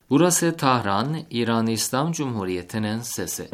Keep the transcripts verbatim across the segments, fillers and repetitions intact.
Burası Tahran, İran İslam Cumhuriyeti'nin sesi.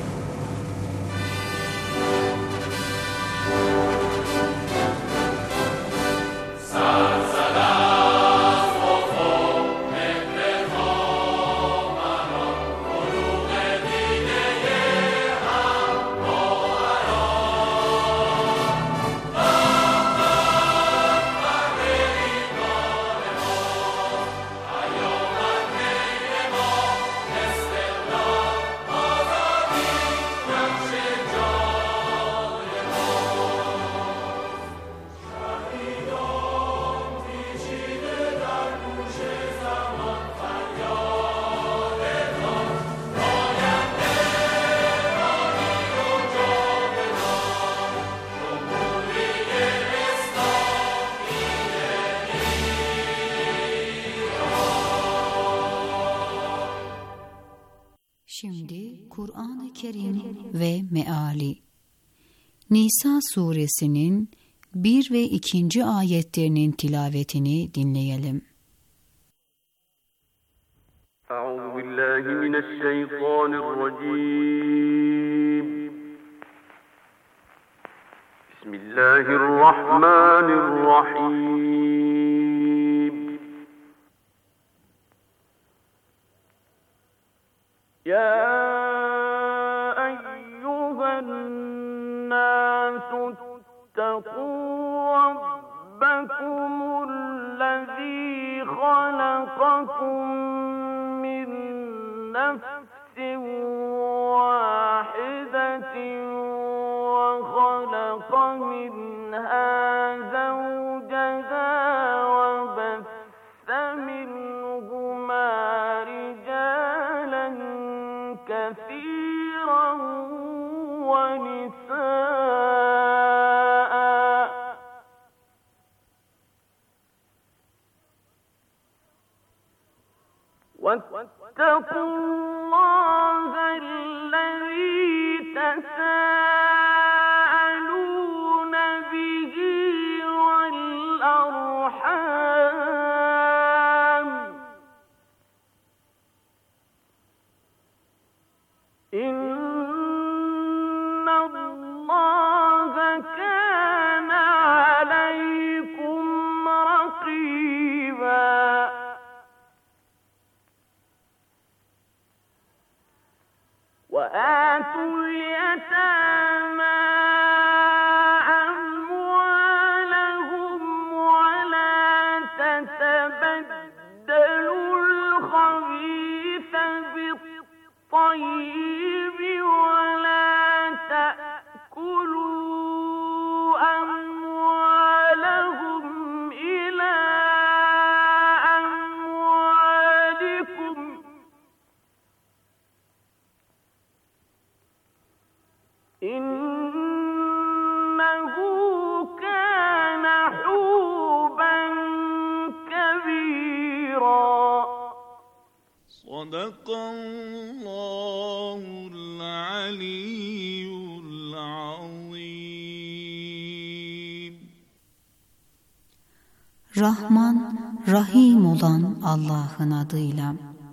Şimdi Kur'an-ı Kerim ve Meali. Nisa suresinin bir ve ikinci ayetlerinin tilavetini dinleyelim. Euzubillahimineşşeytanirracim. Bismillahirrahmanirrahim. يا أيها الناس اتقوا ربكم الذي خلقكم من نفس واحدة وخلق منها زوجها وبث منهما كثيرا ونساء واتقوا الله الذي تساءلون به والأرحام إن الله كان عليكم رقيبا وآتوا اليتامى أموالهم ولا تتبدلوا الخبيث بالطيب ولا تأكلوا أموالهم إلى أموالكم إنه كان حوبا كبيرا. صدق الله العلي العظيم. Rahman, Rahim olan Allah'ın adıyla.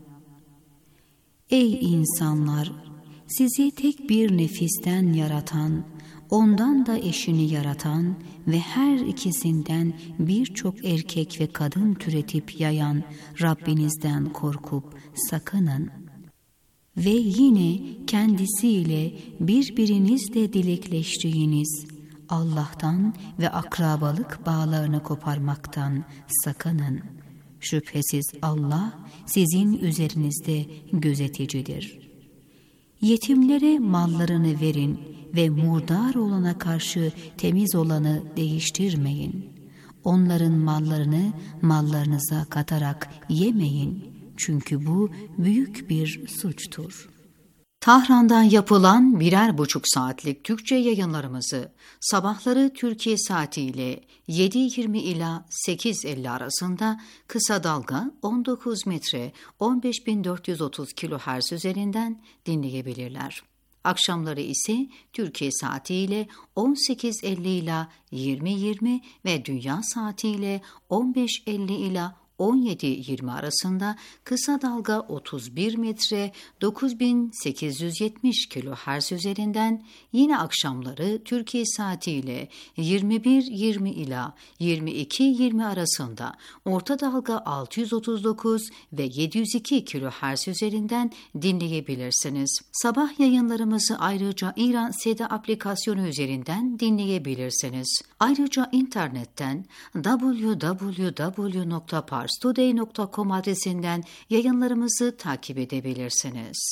Ey insanlar! Sizi tek bir nefisten yaratan, ondan da eşini yaratan ve her ikisinden birçok erkek ve kadın türetip yayan Rabbinizden korkup sakının. Ve yine kendisiyle birbirinizle dilekleştiğiniz Allah'tan ve akrabalık bağlarını koparmaktan sakının. Şüphesiz Allah sizin üzerinizde gözeticidir. Yetimlere mallarını verin ve murdar olana karşı temiz olanı değiştirmeyin. Onların mallarını mallarınıza katarak yemeyin. Çünkü bu büyük bir suçtur. Tahran'dan yapılan birer buçuk saatlik Türkçe yayınlarımızı sabahları Türkiye saatiyle yedi yirmi ila sekiz elli arasında kısa dalga on dokuz metre on beş bin dört yüz otuz kilohertz üzerinden dinleyebilirler. Akşamları ise Türkiye saatiyle on sekiz elli ila yirmi yirmi ve dünya saatiyle on beş elli ila on yedi yirmi arasında, kısa dalga otuz bir metre dokuz bin sekiz yüz yetmiş kilohertz üzerinden, yine akşamları Türkiye saatiyle yirmi bir yirmi ila yirmi iki yirmi arasında orta dalga altı yüz otuz dokuz ve yedi yüz iki kilohertz üzerinden dinleyebilirsiniz. Sabah yayınlarımızı ayrıca İran Seda aplikasyonu üzerinden dinleyebilirsiniz. Ayrıca internetten double-u double-u double-u nokta pars today nokta com adresinden yayınlarımızı takip edebilirsiniz.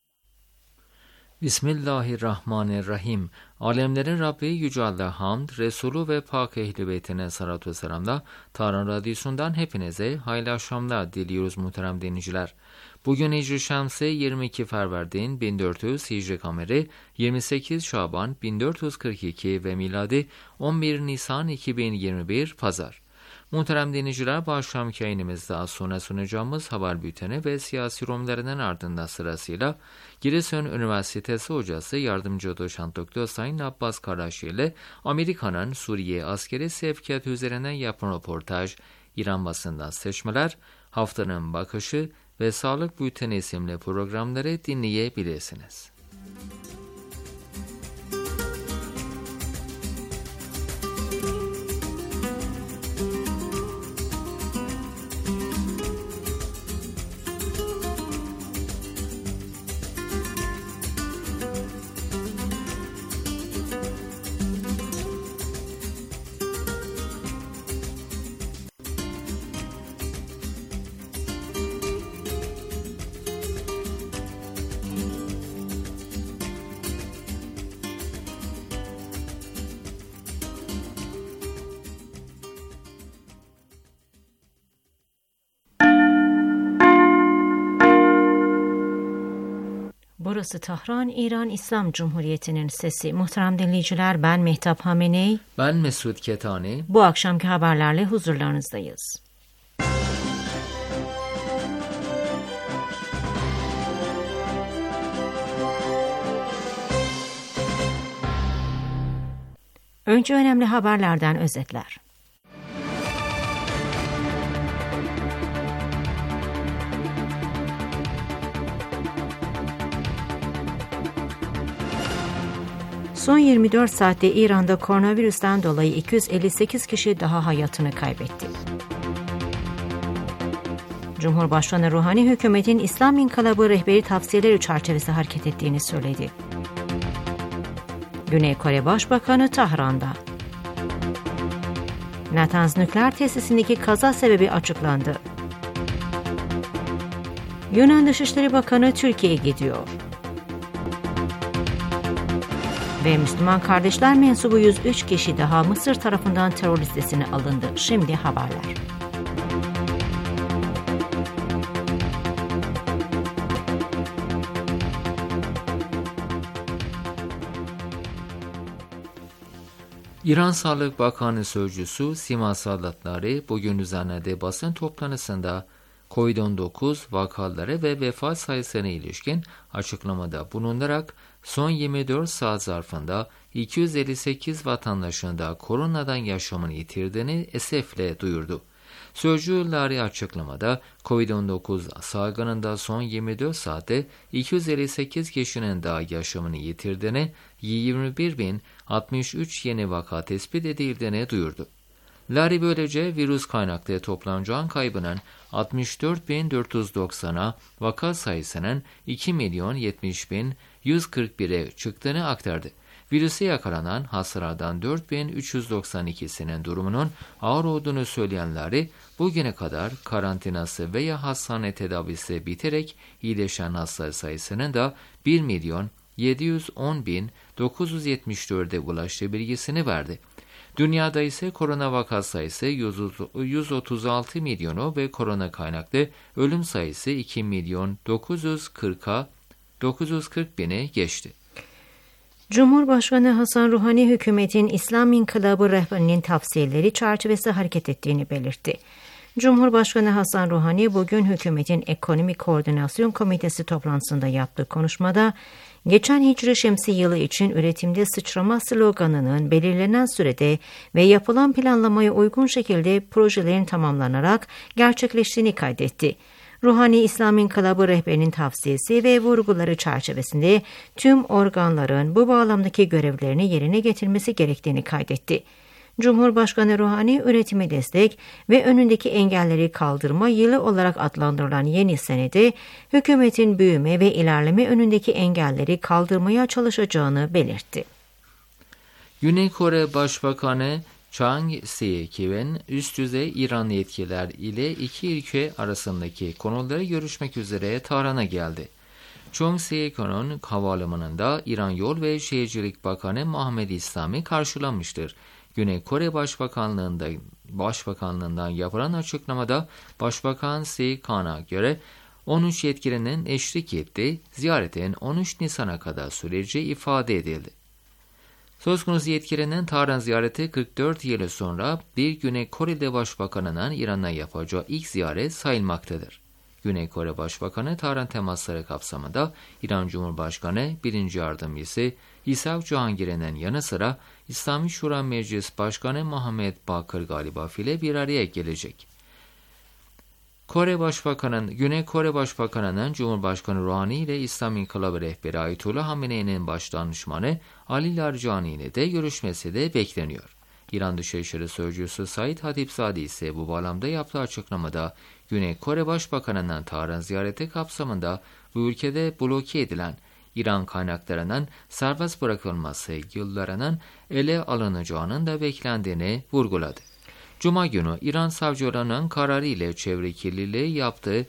Bismillahirrahmanirrahim. Alemlerin Rabbi Yüce Allah hamd, Resulü ve Pak Ehl-i Beytine salatu ve selamla Tahran Radyosu'ndan hepinize hayırlı akşamlar diliyoruz muhterem dinleyiciler. Bugün Hicri Şemsi yirmi iki Ferverdin bin dört yüz, Hicri Kameri yirmi sekiz Şaban bin dört yüz kırk iki ve miladi on bir Nisan iki bin yirmi bir Pazar. Muhterem dinleyiciler, bu akşamki yayınımızda az sonra sunacağımız haber bülteni ve siyasi yorumlarının ardından sırasıyla Giresun Üniversitesi hocası yardımcı doçent doktor Sayın Abbas Karaşi ile Amerika'nın Suriye askeri sevkiyatı üzerine yapılan röportaj, İran basından seçmeler, haftanın bakışı ve sağlık bülteni isimli programları dinleyebilirsiniz. Burası Tahran, İran İslam Cumhuriyeti'nin sesi. Muhterem dinleyiciler, ben Mehtap Hameney. Ben Mesut Ketani. Bu akşamki haberlerle huzurlarınızdayız. Önce önemli haberlerden özetler. Son yirmi dört saatte İran'da koronavirüsten dolayı iki yüz elli sekiz kişi daha hayatını kaybetti. Cumhurbaşkanı Ruhani, hükümetin İslam İnkılabı rehberi tavsiyeleri çerçevesi hareket ettiğini söyledi. Güney Kore Başbakanı Tahran'da. Natanz nükleer tesisindeki kaza sebebi açıklandı. Yunan Dışişleri Bakanı Türkiye'ye gidiyor. Ve Müslüman Kardeşler mensubu yüz üç kişi daha Mısır tarafından terör listesine alındı. Şimdi haberler. İran Sağlık Bakanı Sözcüsü Sima Sadatları bugün düzenlediği basın toplantısında kovid on dokuz vakaları ve vefat sayısına ilişkin açıklamada bulunarak son yirmi dört saat zarfında iki yüz elli sekiz vatandaşın da koronadan yaşamını yitirdiğini esefle duyurdu. Sözcüleri açıklamada kovid on dokuz salgınında son yirmi dört saatte iki yüz elli sekiz kişinin daha yaşamını yitirdiğini, yirmi bir bin altmış üç yeni vaka tespit edildiğini duyurdu. Lari böylece virüs kaynaklı toplam can kaybının altmış dört bin dört yüz doksana, vaka sayısının iki milyon yetmiş bin yüz kırk bire çıktığını aktardı. Virüse yakalanan hastalardan dört bin üç yüz doksan ikisinin durumunun ağır olduğunu söyleyenleri, bugüne kadar karantinası veya hastane tedavisi biterek iyileşen hasta sayısının da bir milyon yedi yüz on bin dokuz yüz yetmiş dörde ulaştığı bilgisini verdi. Dünyada ise korona vaka sayısı yüz otuz altı milyonu ve korona kaynaklı ölüm sayısı iki milyon dokuz yüz kırk bini geçti. Cumhurbaşkanı Hasan Ruhani, hükümetin İslam İnkılabı rehberinin tavsiyeleri çerçevesi hareket ettiğini belirtti. Cumhurbaşkanı Hasan Ruhani bugün hükümetin Ekonomi Koordinasyon Komitesi toplantısında yaptığı konuşmada geçen Hicri Şemsi yılı için üretimde sıçrama sloganının belirlenen sürede ve yapılan planlamaya uygun şekilde projelerin tamamlanarak gerçekleştiğini kaydetti. Ruhani İslam İnkılabı rehberinin tavsiyesi ve vurguları çerçevesinde tüm organların bu bağlamdaki görevlerini yerine getirmesi gerektiğini kaydetti. Cumhurbaşkanı Ruhani, üretime destek ve önündeki engelleri kaldırma yılı olarak adlandırılan yeni senede hükümetin büyüme ve ilerleme önündeki engelleri kaldırmaya çalışacağını belirtti. Güney Kore Başbakanı Chang Se-kyun üst düzey İran yetkililer ile iki ülke arasındaki konuları görüşmek üzere Tahran'a geldi. Chang Se-kyun'un havalimanında İran Yol ve Şehircilik Bakanı Muhammed İslami karşılanmıştır. Güney Kore Başbakanlığında, Başbakanlığından yapılan açıklamada Başbakan Se-kyun'a göre on üç yetkilinin eşlik ettiği ziyaretin on üç Nisan'a kadar süreceği ifade edildi. Söz konusu yetkilinin Tahran ziyareti kırk dört yıl sonra bir Güney Koreli Başbakanı'nın İran'a yapacağı ilk ziyaret sayılmaktadır. Güney Kore Başbakanı Tahran temasları kapsamında İran Cumhurbaşkanı birinci Yardımcısı İshak Cihangir'in yanı sıra İslami Şura Meclis Başkanı Muhammed Bakır Galibaf ile bir araya gelecek. Kore Başbakanı'nın, Güney Kore Başbakanı'nın Cumhurbaşkanı Ruhani ile İslam İnkılabı rehberi Ayetullah Hamene'nin baş danışmanı Ali Larcani ile de görüşmesi de bekleniyor. İran Dışişleri Sözcüsü Said Hatipzade ise bu bağlamda yaptığı açıklamada Güney Kore Başbakanı'nın Tahran ziyareti kapsamında bu ülkede bloke edilen İran kaynaklarının serbest bırakılması yıllarının ele alınacağının da beklendiğini vurguladı. Cuma günü İran savcılarının kararı ile çevre kirliliği yaptığı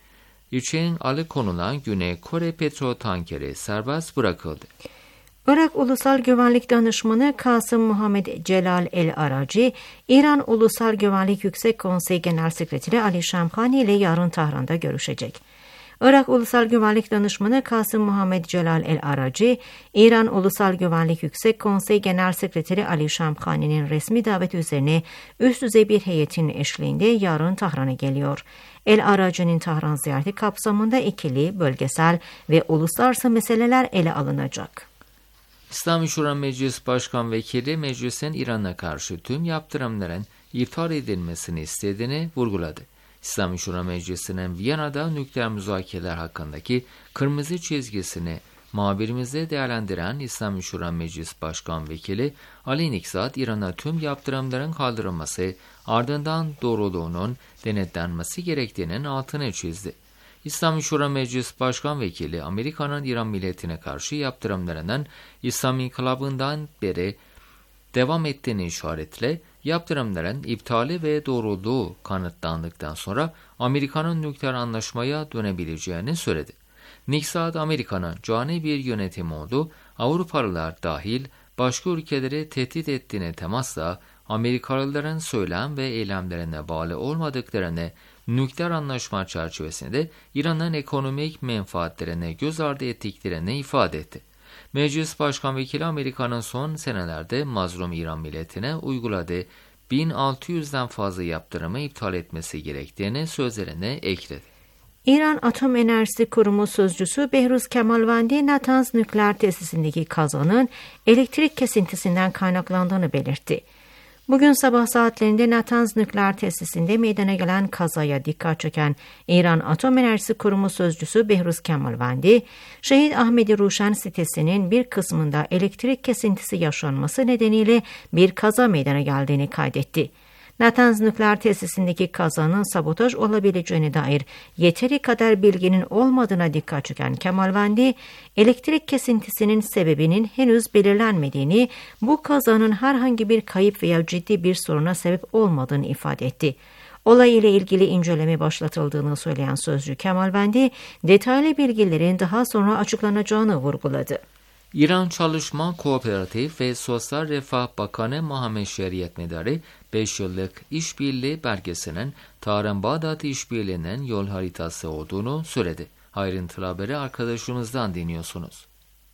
için alıkonulan Güney Kore petrol tankeri serbest bırakıldı. Irak Ulusal Güvenlik Danışmanı Kasım Muhammed Celal El-Araci, İran Ulusal Güvenlik Yüksek Konseyi Genel Sekreteri Ali Şamkhani ile yarın Tahran'da görüşecek. Irak Ulusal Güvenlik Danışmanı Kasım Muhammed Celal El-Araci, İran Ulusal Güvenlik Yüksek Konseyi Genel Sekreteri Ali Şamkhani'nin resmi daveti üzerine üst düzey bir heyetin eşliğinde yarın Tahran'a geliyor. El-Araci'nin Tahran ziyareti kapsamında ikili, bölgesel ve uluslararası meseleler ele alınacak. İslami Şura Meclis Başkan Vekili meclisin İran'a karşı tüm yaptırımların iptal edilmesini istediğini vurguladı. İslami Şura Meclisi'nin Viyana'da nükleer müzakereler hakkındaki kırmızı çizgisini muhabirimizle değerlendiren İslami Şura Meclis Başkan Vekili Ali Nikzat, İran'a tüm yaptırımların kaldırılması, ardından doğruluğunun denetlenmesi gerektiğinin altını çizdi. İslami Şura Meclis Başkan Vekili, Amerika'nın İran milletine karşı yaptırımlarının İslam İnkılabı'ndan beri devam ettiğini işaretle, yaptırımların iptali ve doğruluğu kanıtlandıktan sonra Amerika'nın nükleer anlaşmaya dönebileceğini söyledi. Nikzat, Amerika'nın cani bir yönetim olduğu, Avrupalılar dahil başka ülkeleri tehdit ettiğine temasla Amerikalıların söylem ve eylemlerine bağlı olmadıklarını, nükleer anlaşma çerçevesinde İran'ın ekonomik menfaatlerine göz ardı ettiklerini ifade etti. Meclis Başkan Vekili, Amerika'nın son senelerde mazlum İran milletine uyguladığı bin altı yüzden fazla yaptırımı iptal etmesi gerektiğini sözlerine ekledi. İran Atom Enerjisi Kurumu Sözcüsü Behruz Kemalvandi, Natanz nükleer tesisindeki kazanın elektrik kesintisinden kaynaklandığını belirtti. Bugün sabah saatlerinde Natanz nükleer tesisinde meydana gelen kazaya dikkat çeken İran Atom Enerjisi Kurumu Sözcüsü Behruz Kemalvandi, Şehit Ahmedi Ruşen sitesinin bir kısmında elektrik kesintisi yaşanması nedeniyle bir kaza meydana geldiğini kaydetti. Natanz nükleer tesisindeki kazanın sabotaj olabileceğine dair yeteri kadar bilginin olmadığına dikkat çeken Kemalvandi, elektrik kesintisinin sebebinin henüz belirlenmediğini, bu kazanın herhangi bir kayıp veya ciddi bir soruna sebep olmadığını ifade etti. Olay ile ilgili inceleme başlatıldığını söyleyen sözcü Kemalvandi, detaylı bilgilerin daha sonra açıklanacağını vurguladı. İran Çalışma, Kooperatif ve Sosyal Refah Bakanı Muhammed Şeriat Medari, beş yıllık işbirliği belgesinin Tahran-Bağdat işbirliğinin yol haritası olduğunu söyledi. Ayrıntılı haberi arkadaşımızdan dinliyorsunuz.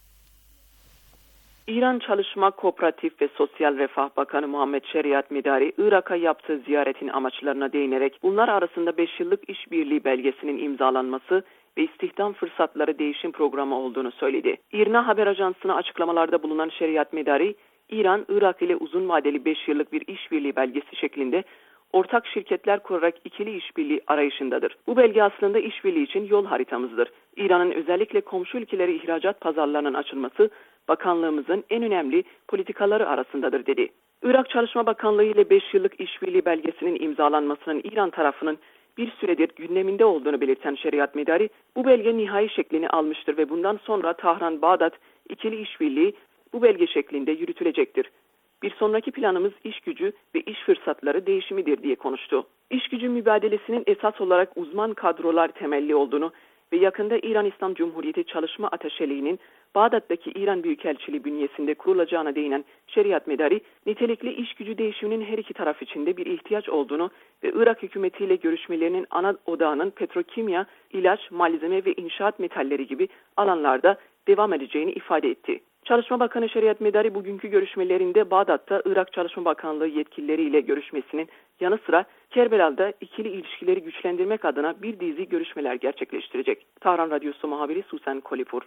İran Çalışma, Kooperatif ve Sosyal Refah Bakanı Muhammed Şeriat Medari, Irak'a yaptığı ziyaretin amaçlarına değinerek bunlar arasında beş yıllık işbirliği belgesinin imzalanması, ve istihdam fırsatları değişim programı olduğunu söyledi. İRNA haber ajansına açıklamalarda bulunan Şeriat Medari, İran, Irak ile uzun vadeli beş yıllık bir işbirliği belgesi şeklinde ortak şirketler kurarak ikili işbirliği arayışındadır. Bu belge aslında işbirliği için yol haritamızdır. İran'ın özellikle komşu ülkeleri ihracat pazarlarının açılması, bakanlığımızın en önemli politikaları arasındadır dedi. Irak Çalışma Bakanlığı ile beş yıllık işbirliği belgesinin imzalanmasının İran tarafının bir süredir gündeminde olduğunu belirten Şeriat Medari, bu belge nihai şeklini almıştır ve bundan sonra Tahran-Bağdat ikili işbirliği bu belge şeklinde yürütülecektir. Bir sonraki planımız iş gücü ve iş fırsatları değişimidir diye konuştu. İş gücü mübadelesinin esas olarak uzman kadrolar temelli olduğunu ve yakında İran İslam Cumhuriyeti Çalışma Ateşeliği'nin Bağdat'taki İran Büyükelçiliği bünyesinde kurulacağına değinen Şeriat Medari, nitelikli iş gücü değişiminin her iki taraf için de bir ihtiyaç olduğunu ve Irak hükümetiyle görüşmelerinin ana odağının petrokimya, ilaç, malzeme ve inşaat metalleri gibi alanlarda devam edeceğini ifade etti. Çalışma Bakanı Şeriat Medari bugünkü görüşmelerinde Bağdat'ta Irak Çalışma Bakanlığı yetkilileriyle görüşmesinin yanı sıra Kerbela'da ikili ilişkileri güçlendirmek adına bir dizi görüşmeler gerçekleştirecek. Tahran Radyosu muhabiri Susan Kolipur.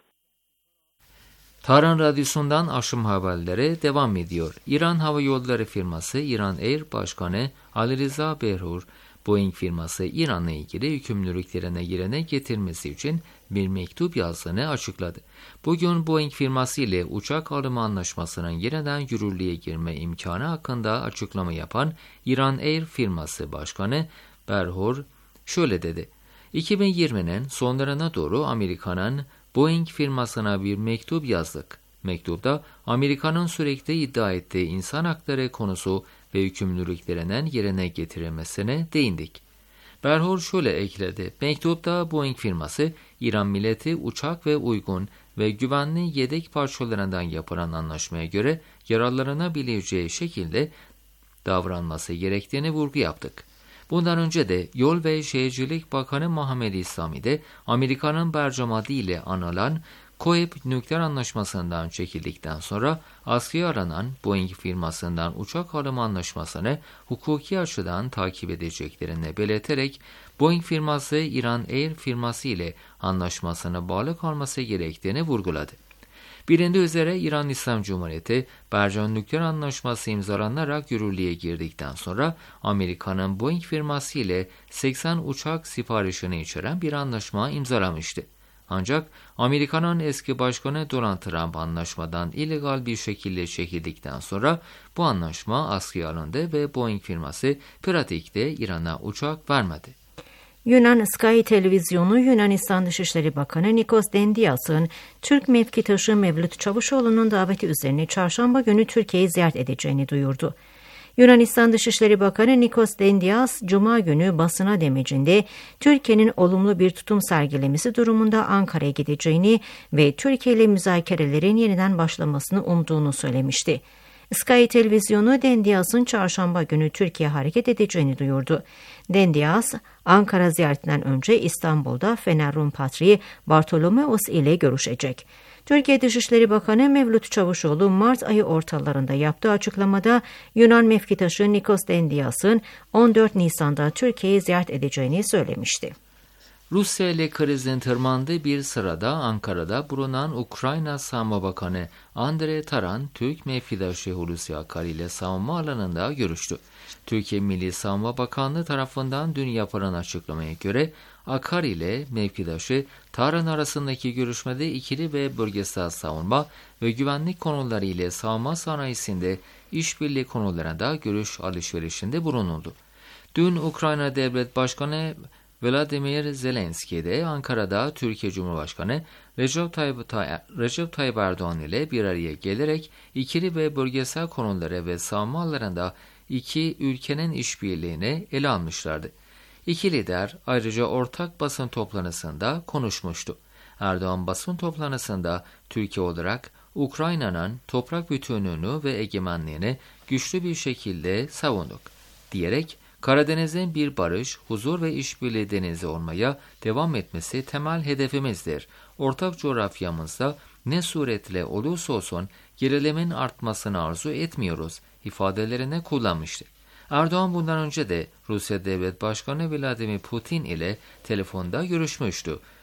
Tahran Radyosu'ndan akşam haberleri devam ediyor. İran Hava Yolları firması İran Air Başkanı Ali Rıza Behrur, Boeing firması İran'la ilgili yükümlülüklerine yerine getirmesi için bir mektup yazdığını açıkladı. Bugün Boeing firması ile uçak alımı anlaşmasının yeniden yürürlüğe girme imkanı hakkında açıklama yapan İran Air firması Başkanı Behrur şöyle dedi. iki bin yirminin sonlarına doğru Amerika'nın Boeing firmasına bir mektup yazdık. Mektupta Amerika'nın sürekli iddia ettiği insan hakları konusu ve yükümlülüklerinin yerine getirilmesine değindik. Behrur şöyle ekledi. Mektupta Boeing firması İran milleti uçak ve uygun ve güvenli yedek parçalarından yapılan anlaşmaya göre yararlanabileceği şekilde davranması gerektiğini vurgu yaptık. Bundan önce de Yol ve Şehircilik Bakanı Muhammed İslami de Amerika'nın bercamadı ile anılan Koep nükleer anlaşmasından çekildikten sonra askıya aranan Boeing firmasından uçak alımı anlaşmasını hukuki açıdan takip edeceklerini belirterek Boeing firması İran Air firması ile anlaşmasına bağlı kalması gerektiğini vurguladı. Bilindiği üzere İran İslam Cumhuriyeti, Bercan Nükleer Anlaşması imzalanarak yürürlüğe girdikten sonra Amerika'nın Boeing firması ile seksen uçak siparişini içeren bir anlaşma imzalamıştı. Ancak Amerika'nın eski başkanı Donald Trump anlaşmadan illegal bir şekilde çekildikten sonra bu anlaşma askıya alındı ve Boeing firması pratikte İran'a uçak vermedi. Yunan Sky Televizyonu, Yunanistan Dışişleri Bakanı Nikos Dendias'ın Türk mevkitaşı Mevlüt Çavuşoğlu'nun daveti üzerine çarşamba günü Türkiye'yi ziyaret edeceğini duyurdu. Yunanistan Dışişleri Bakanı Nikos Dendias, Cuma günü basına demecinde Türkiye'nin olumlu bir tutum sergilemesi durumunda Ankara'ya gideceğini ve Türkiye ile müzakerelerin yeniden başlamasını umduğunu söylemişti. Sky Televizyonu, Dendias'ın çarşamba günü Türkiye hareket edeceğini duyurdu. Dendias, Ankara ziyaretinden önce İstanbul'da Fener Rum Patriği Bartolomeos ile görüşecek. Türkiye Dışişleri Bakanı Mevlüt Çavuşoğlu, Mart ayı ortalarında yaptığı açıklamada Yunan mevkitaşı Nikos Dendias'ın on dört Nisan'da Türkiye'yi ziyaret edeceğini söylemişti. Rusya ile krizin tırmandığı bir sırada Ankara'da bulunan Ukrayna Savunma Bakanı Andrei Taran, Türk mevkidaşı Hulusi Akar ile savunma alanında görüştü. Türkiye Milli Savunma Bakanlığı tarafından dün yapılan açıklamaya göre Akar ile mevkidaşı Taran arasındaki görüşmede ikili ve bölgesel savunma ve güvenlik konuları ile savunma sanayisinde işbirliği konularında görüş alışverişinde bulunuldu. Dün Ukrayna Devlet Başkanı Vladimir Zelenski de Ankara'da Türkiye Cumhurbaşkanı Recep Tayyip, Recep Tayyip Erdoğan ile bir araya gelerek ikili ve bölgesel konuları ve savunma alanlarında iki ülkenin işbirliğini ele almışlardı. İki lider ayrıca ortak basın toplantısında konuşmuştu. Erdoğan basın toplantısında Türkiye olarak Ukrayna'nın toprak bütünlüğünü ve egemenliğini güçlü bir şekilde savunduk diyerek Karadeniz'in bir barış, huzur ve işbirliği denizi olmaya devam etmesi temel hedefimizdir. Ortak coğrafyamızda ne suretle olursa olsun gerilimin artmasını arzu etmiyoruz ifadelerini kullanmıştı. Erdoğan bundan önce de Rusya Devlet Başkanı Vladimir Putin ile telefonda görüşmüştü.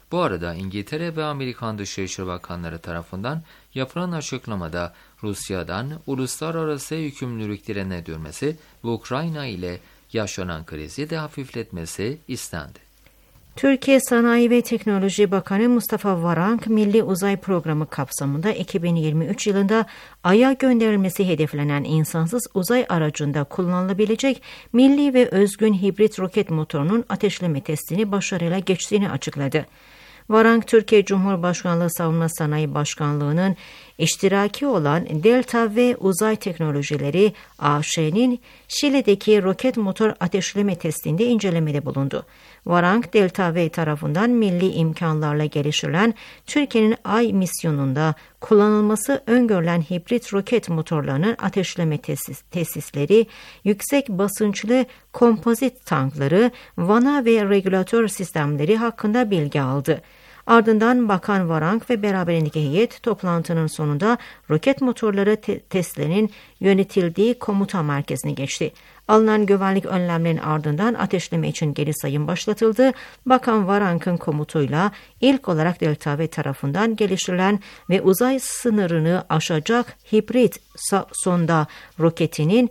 Bu arada İngiltere ve Amerikan Dışişleri Bakanları tarafından yapılan açıklamada Rusya'dan uluslararası yükümlülüklerine dönmesi ve Ukrayna ile yaşanan krizi de hafifletmesi istendi. Türkiye Sanayi ve Teknoloji Bakanı Mustafa Varank, Milli Uzay Programı kapsamında iki bin yirmi üç yılında Ay'a gönderilmesi hedeflenen insansız uzay aracında kullanılabilecek milli ve özgün hibrit roket motorunun ateşleme testini başarıyla geçtiğini açıkladı. Varank, Türkiye Cumhurbaşkanlığı Savunma Sanayi Başkanlığı'nın iştiraki olan Delta V Uzay Teknolojileri A Ş'nin Şili'deki roket motor ateşleme testinde incelemede bulundu. Varank, Delta V tarafından milli imkanlarla geliştirilen Türkiye'nin Ay misyonunda kullanılması öngörülen hibrit roket motorlarının ateşleme tesis, tesisleri, yüksek basınçlı kompozit tankları, vana ve regülatör sistemleri hakkında bilgi aldı. Ardından Bakan Varank ve beraberindeki heyet toplantının sonunda roket motorları te- testlerinin yönetildiği komuta merkezine geçti. Alınan güvenlik önlemlerinin ardından ateşleme için geri sayım başlatıldı. Bakan Varank'ın komutuyla ilk olarak Delta V tarafından geliştirilen ve uzay sınırını aşacak hibrit sonda roketinin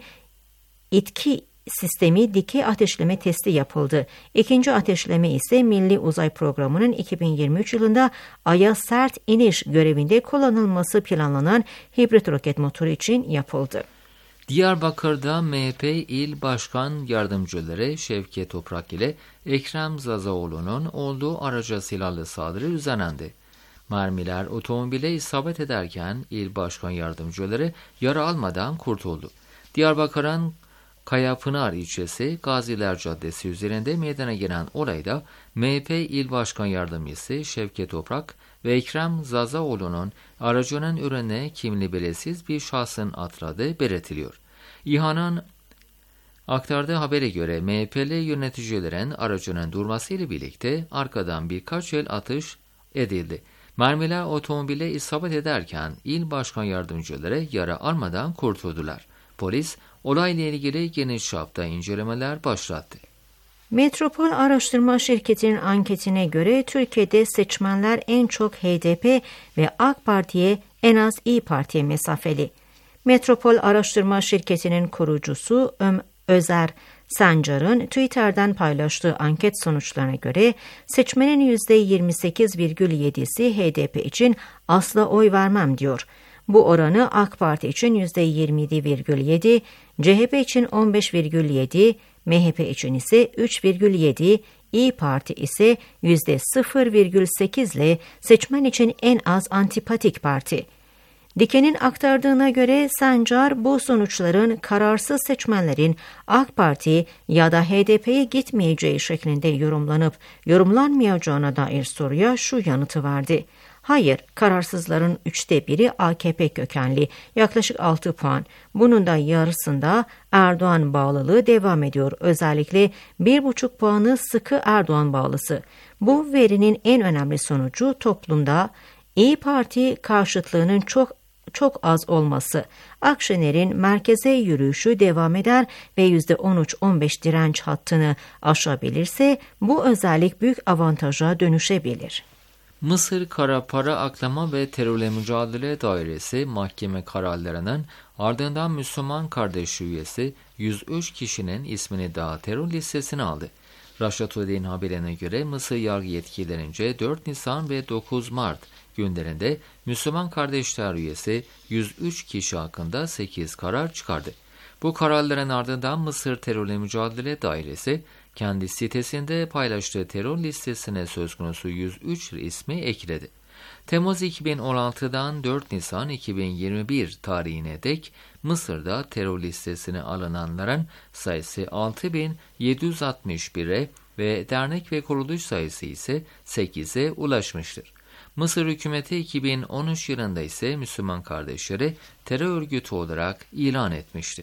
itki sistemi dikey ateşleme testi yapıldı. İkinci ateşleme ise Milli Uzay Programı'nın iki bin yirmi üç yılında Ay'a sert iniş görevinde kullanılması planlanan hibrit roket motoru için yapıldı. Diyarbakır'da M H P İl Başkan Yardımcıları Şevket Toprak ile Ekrem Zazaoğlu'nun olduğu araca silahlı saldırı düzenlendi. Mermiler otomobile isabet ederken İl Başkan Yardımcıları yara almadan kurtuldu. Diyarbakır'ın Kayapınar ilçesi Gaziler Caddesi üzerinde meydana gelen olayda M H P İl Başkan Yardımcısı Şevket Toprak ve Ekrem Zazaoğlu'nun aracının önüne kimliği belirsiz bir şahsın atladığı belirtiliyor. İHA'nın aktardığı habere göre M H P'li yöneticilerin aracının durmasıyla birlikte arkadan birkaç el atış edildi. Mermiler otomobile isabet ederken İl Başkan Yardımcıları yara almadan kurtuldular. Polis olayla ilgili geniş çapta incelemeler başlattı. Metropol Araştırma Şirketi'nin anketine göre Türkiye'de seçmenler en çok H D P ve AK Parti'ye, en az İYİ Parti'ye mesafeli. Metropol Araştırma Şirketi'nin kurucusu Öm Özer Sancar'ın Twitter'dan paylaştığı anket sonuçlarına göre seçmenin yüzde yirmi sekiz virgül yedisi H D P için asla oy vermem diyor. Bu oranı AK Parti için yüzde yirmi yedi virgül yedi, C H P için on beş virgül yedi, M H P için ise üç virgül yedi, İYİ Parti ise yüzde sıfır virgül sekiz ile seçmen için en az antipatik parti. Diken'in aktardığına göre Sancar bu sonuçların kararsız seçmenlerin AK Parti ya da H D P'ye gitmeyeceği şeklinde yorumlanıp yorumlanmayacağına dair soruya şu yanıtı verdi. Hayır, kararsızların üçte biri A K P kökenli, yaklaşık altı puan. Bunun da yarısında Erdoğan bağlılığı devam ediyor. Özellikle bir buçuk puanı sıkı Erdoğan bağlısı. Bu verinin en önemli sonucu toplumda İYİ Parti karşıtlığının çok çok az olması. Akşener'in merkeze yürüyüşü devam eder ve yüzde on üç on beş direnç hattını aşabilirse bu özellik büyük avantaja dönüşebilir. Mısır Kara Para Aklama ve Terörle Mücadele Dairesi mahkeme kararlarının ardından Müslüman Kardeş üyesi yüz üç kişinin ismini daha terör listesine aldı. Raşat Öde'nin haberine göre Mısır yargı yetkililerince dört Nisan ve dokuz Mart günlerinde Müslüman Kardeşler üyesi yüz üç kişi hakkında sekiz karar çıkardı. Bu kararların ardından Mısır Terörle Mücadele Dairesi kendi sitesinde paylaştığı terör listesine söz konusu yüz üç ismi ekledi. Temmuz iki bin on altıdan dört Nisan iki bin yirmi bir tarihine dek Mısır'da terör listesine alınanların sayısı altı bin yedi yüz altmış bire ve dernek ve kuruluş sayısı ise sekize ulaşmıştır. Mısır hükümeti iki bin on üç yılında ise Müslüman Kardeşleri terör örgütü olarak ilan etmişti.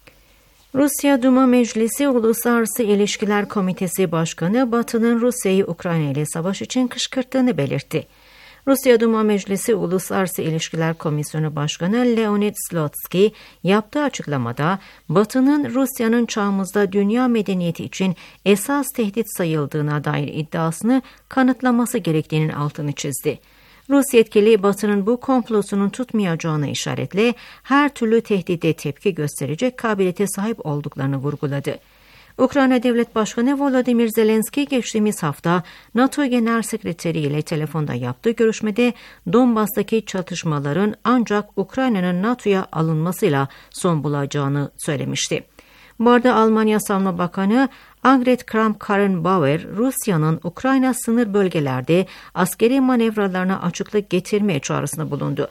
Rusya Duma Meclisi Uluslararası İlişkiler Komitesi Başkanı Batı'nın Rusya'yı Ukrayna ile savaş için kışkırttığını belirtti. Rusya Duma Meclisi Uluslararası İlişkiler Komisyonu Başkanı Leonid Slutsky yaptığı açıklamada Batı'nın Rusya'nın çağımızda dünya medeniyeti için esas tehdit sayıldığına dair iddiasını kanıtlaması gerektiğinin altını çizdi. Rus yetkili Batı'nın bu komplosunun tutmayacağına işaretle her türlü tehdide tepki gösterecek kabiliyete sahip olduklarını vurguladı. Ukrayna Devlet Başkanı Volodymyr Zelenski geçtiğimiz hafta NATO Genel Sekreteri ile telefonda yaptığı görüşmede Donbas'taki çatışmaların ancak Ukrayna'nın NATO'ya alınmasıyla son bulacağını söylemişti. Bu arada Almanya Savunma Bakanı Annegret Kramp-Karrenbauer, Rusya'nın Ukrayna sınır bölgelerde askeri manevralarına açıklık getirme çağrısında bulundu.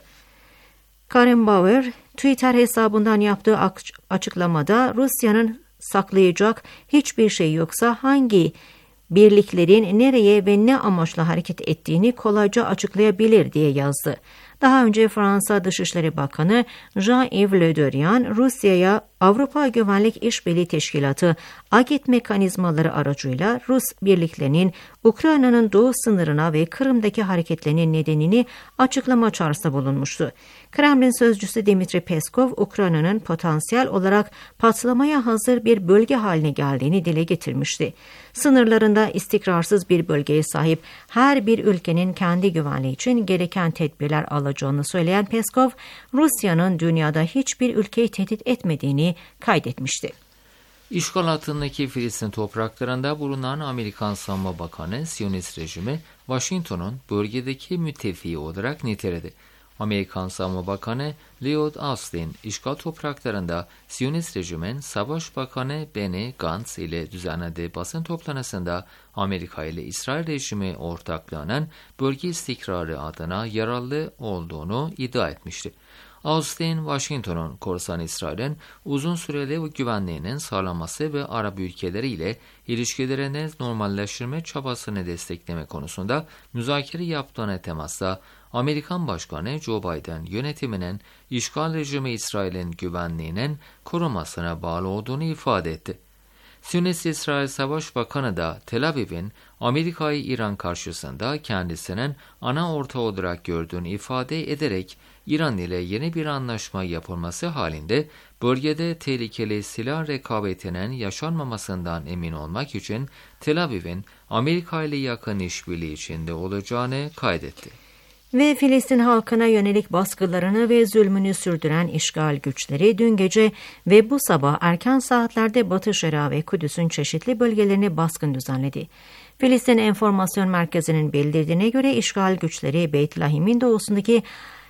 Karrenbauer, Twitter hesabından yaptığı açıklamada Rusya'nın saklayacak hiçbir şey yoksa hangi birliklerin nereye ve ne amaçla hareket ettiğini kolayca açıklayabilir diye yazdı. Daha önce Fransa Dışişleri Bakanı Jean-Yves Le Drian, Rusya'ya Avrupa Güvenlik İşbirliği Teşkilatı A G İ T mekanizmaları aracıyla Rus birliklerinin Ukrayna'nın doğu sınırına ve Kırım'daki hareketlerinin nedenini açıklama çağrısında bulunmuştu. Kremlin sözcüsü Dmitri Peskov, Ukrayna'nın potansiyel olarak patlamaya hazır bir bölge haline geldiğini dile getirmişti. Sınırlarında istikrarsız bir bölgeye sahip her bir ülkenin kendi güvenliği için gereken tedbirler alacağını söyleyen Peskov, Rusya'nın dünyada hiçbir ülkeyi tehdit etmediğini kaydetmişti. İşgal altındaki Filistin topraklarında bulunan Amerikan Savunma Bakanı, Siyonist rejimi, Washington'un bölgedeki müttefiği olarak niteledi. Amerikan Savunma Bakanı Lloyd Austin, işgal topraklarında Siyonist rejimin Savaş Bakanı Benny Gantz ile düzenlediği basın toplantısında Amerika ile İsrail rejimi ortaklığının bölge istikrarı adına yararlı olduğunu iddia etmişti. Austin, Washington'un korsan İsrail'in uzun süreli güvenliğinin sağlanması ve Arap ülkeleri ile ilişkilerini normalleştirme çabasını destekleme konusunda müzakere yaptığına temasla Amerikan Başkanı Joe Biden yönetiminin işgal rejimi İsrail'in güvenliğinin korumasına bağlı olduğunu ifade etti. Siyonist İsrail Savaş Bakanı da Tel Aviv'in Amerika'yı İran karşısında kendisinin ana ortağı olarak gördüğünü ifade ederek İran ile yeni bir anlaşma yapılması halinde bölgede tehlikeli silah rekabetinin yaşanmamasından emin olmak için Tel Aviv'in Amerika ile yakın işbirliği içinde olacağını kaydetti. Ve Filistin halkına yönelik baskılarını ve zulmünü sürdüren işgal güçleri dün gece ve bu sabah erken saatlerde Batı Şeria ve Kudüs'ün çeşitli bölgelerine baskın düzenledi. Filistin Enformasyon Merkezi'nin bildirdiğine göre işgal güçleri Beyt Lahim'in doğusundaki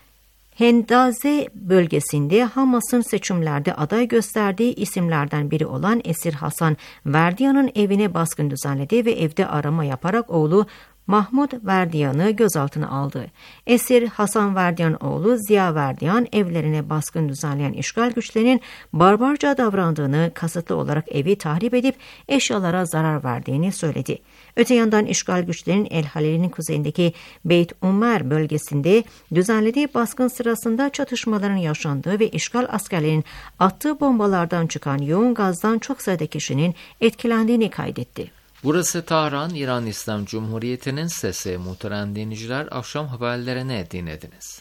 Hendaze bölgesinde Hamas'ın seçimlerde aday gösterdiği isimlerden biri olan Esir Hasan Verdiyan'ın evine baskın düzenledi ve evde arama yaparak oğlu Mahmud Verdiyan'ı gözaltına aldı. Esir Hasan Verdiyan oğlu Ziya Verdiyan evlerine baskın düzenleyen işgal güçlerinin barbarca davrandığını, kasıtlı olarak evi tahrip edip eşyalara zarar verdiğini söyledi. Öte yandan işgal güçlerinin El Halil'in kuzeyindeki Beyt Umer bölgesinde düzenlediği baskın sırasında çatışmaların yaşandığı ve işgal askerlerinin attığı bombalardan çıkan yoğun gazdan çok sayıda kişinin etkilendiğini kaydetti. Burası Tahran, İran İslam Cumhuriyeti'nin sesi. Muhterem dinleyiciler, akşam haberlerini dinlediniz.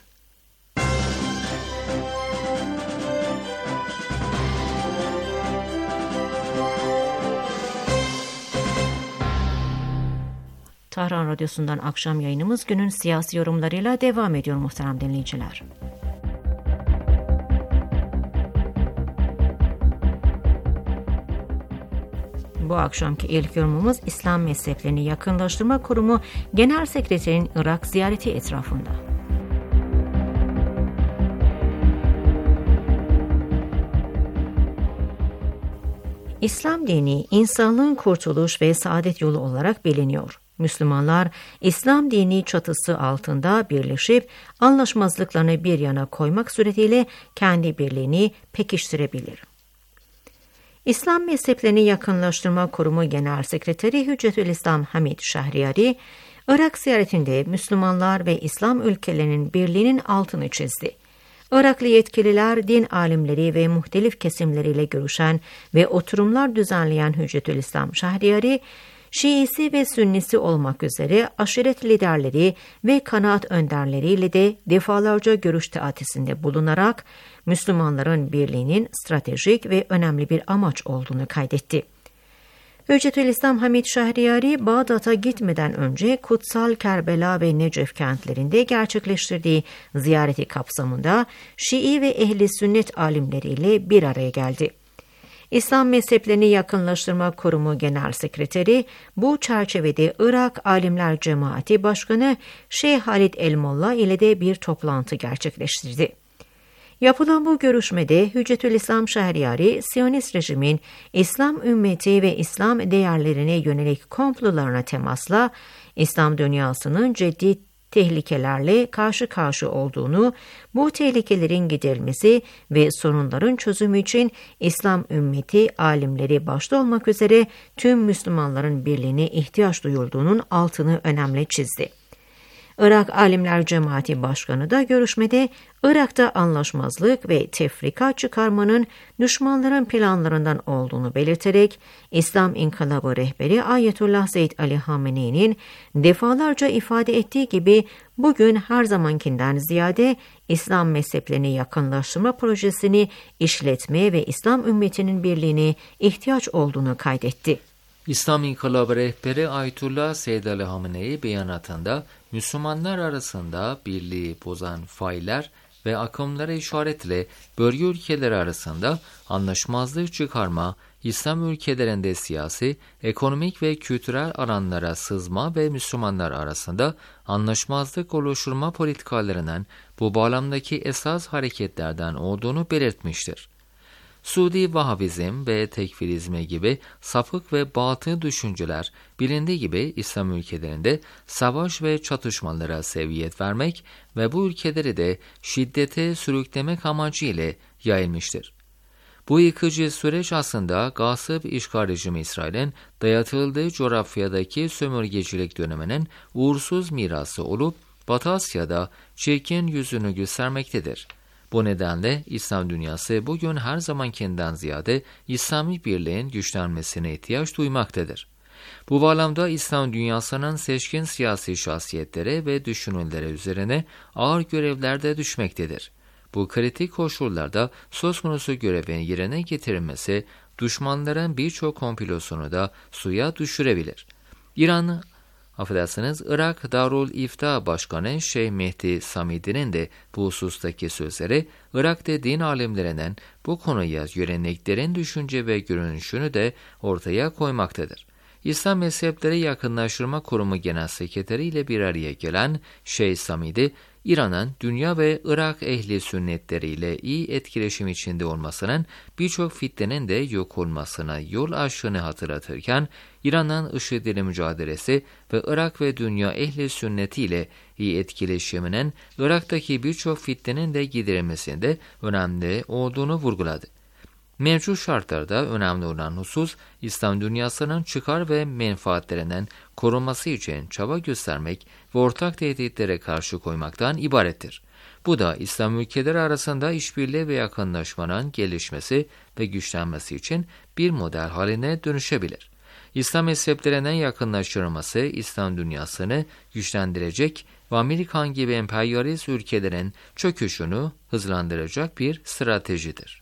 Tahran Radyosu'ndan akşam yayınımız günün siyasi yorumlarıyla devam ediyor muhterem dinleyiciler. Bu akşamki ilk yorumumuz İslam Mezheplerini Yakınlaştırma Kurumu Genel Sekreterinin Irak ziyareti etrafında. İslam dini, insanlığın kurtuluş ve saadet yolu olarak biliniyor. Müslümanlar, İslam dini çatısı altında birleşip anlaşmazlıklarını bir yana koymak suretiyle kendi birliğini pekiştirebilir. İslam Mezheplerini Yakınlaştırma Kurumu Genel Sekreteri Hüccetülislam Hamid Şahriyari, Irak ziyaretinde Müslümanlar ve İslam ülkelerinin birliğinin altını çizdi. Iraklı yetkililer, din alimleri ve muhtelif kesimleriyle görüşen ve oturumlar düzenleyen Hüccetülislam Şahriyari, Şiisi ve Sünnisi olmak üzere aşiret liderleri ve kanaat önderleriyle de defalarca görüş teatisinde bulunarak Müslümanların birliğinin stratejik ve önemli bir amaç olduğunu kaydetti. Hüccetülislam Hamid Şehriyari, Bağdat'a gitmeden önce Kutsal Kerbela ve Necef kentlerinde gerçekleştirdiği ziyareti kapsamında Şii ve Ehli Sünnet alimleriyle bir araya geldi. İslam Mezheplerini Yakınlaştırma Kurumu Genel Sekreteri bu çerçevede Irak Alimler Cemaati Başkanı Şeyh Halid El-Molla ile de bir toplantı gerçekleştirdi. Yapılan bu görüşmede Hüccetülislam Şehriyari, Siyonist rejimin İslam ümmeti ve İslam değerlerine yönelik komplolarına temasla İslam dünyasının ciddi tehlikelerle karşı karşı olduğunu, bu tehlikelerin giderilmesi ve sorunların çözümü için İslam ümmeti, alimleri başta olmak üzere tüm Müslümanların birliğine ihtiyaç duyulduğunun altını önemli çizdi. Irak Alimler Cemaati Başkanı da görüşmede Irak'ta anlaşmazlık ve tefrika çıkarmanın düşmanların planlarından olduğunu belirterek İslam İnkılabı rehberi Ayetullah Zeyd Ali Hamenei'nin defalarca ifade ettiği gibi bugün her zamankinden ziyade İslam mezheplerini yakınlaştırma projesini işletmeye ve İslam ümmetinin birliğine ihtiyaç olduğunu kaydetti. İslam İnkılabı rehberi Ayetullah Zeyd Ali Hamenei beyanatında Müslümanlar arasında birliği bozan failler ve akımlara işaretle bölge ülkeleri arasında anlaşmazlık çıkarma, İslam ülkelerinde siyasi, ekonomik ve kültürel alanlara sızma ve Müslümanlar arasında anlaşmazlık oluşturma politikalarının bu bağlamdaki esas hareketlerden olduğunu belirtmiştir. Suudi Vahabizm ve Tekfirizme gibi sapık ve batıl düşünceler bilindiği gibi İslam ülkelerinde savaş ve çatışmalara seviyet vermek ve bu ülkeleri de şiddete sürüklemek amacıyla yayılmıştır. Bu yıkıcı süreç aslında gasp işgal rejimi İsrail'in dayatıldığı coğrafyadaki sömürgecilik döneminin uğursuz mirası olup Batı Asya'da çirkin yüzünü göstermektedir. Bu nedenle İslam dünyası bugün her zamankinden ziyade İslami birliğin güçlenmesine ihtiyaç duymaktadır. Bu bağlamda İslam dünyasının seçkin siyasi şahsiyetlere ve düşünürlere üzerine ağır görevler de düşmektedir. Bu kritik koşullarda söz konusu görevin yerine getirilmesi düşmanların birçok komplosunu da suya düşürebilir. İran Affedersiniz, Irak Darul İfta Başkanı Şeyh Mehdi Samidi'nin de bu husustaki sözleri, Irak'ta din alimlerinin bu konuya yöneliklerin düşünce ve görünüşünü de ortaya koymaktadır. İslam Mezhepleri Yakınlaştırma Kurumu Genel Sekreteri ile bir araya gelen Şeyh Samidi, İran'ın dünya ve Irak ehli sünnetleriyle iyi etkileşim içinde olmasının birçok fitnenin de yok olmasına yol açtığını hatırlatırken, İran'ın IŞİD'le mücadelesi ve Irak ve dünya ehli sünnetiyle iyi etkileşiminin Irak'taki birçok fitnenin de giderilmesinde önemli olduğunu vurguladı. Mevcut şartlarda önemli olan husus, İslam dünyasının çıkar ve menfaatlerinin korunması için çaba göstermek ve ortak tehditlere karşı koymaktan ibarettir. Bu da İslam ülkeleri arasında işbirliği ve yakınlaşmanın gelişmesi ve güçlenmesi için bir model haline dönüşebilir. İslam mezheplerinin yakınlaştırılması İslam dünyasını güçlendirecek ve Amerikan gibi emperyalist ülkelerin çöküşünü hızlandıracak bir stratejidir.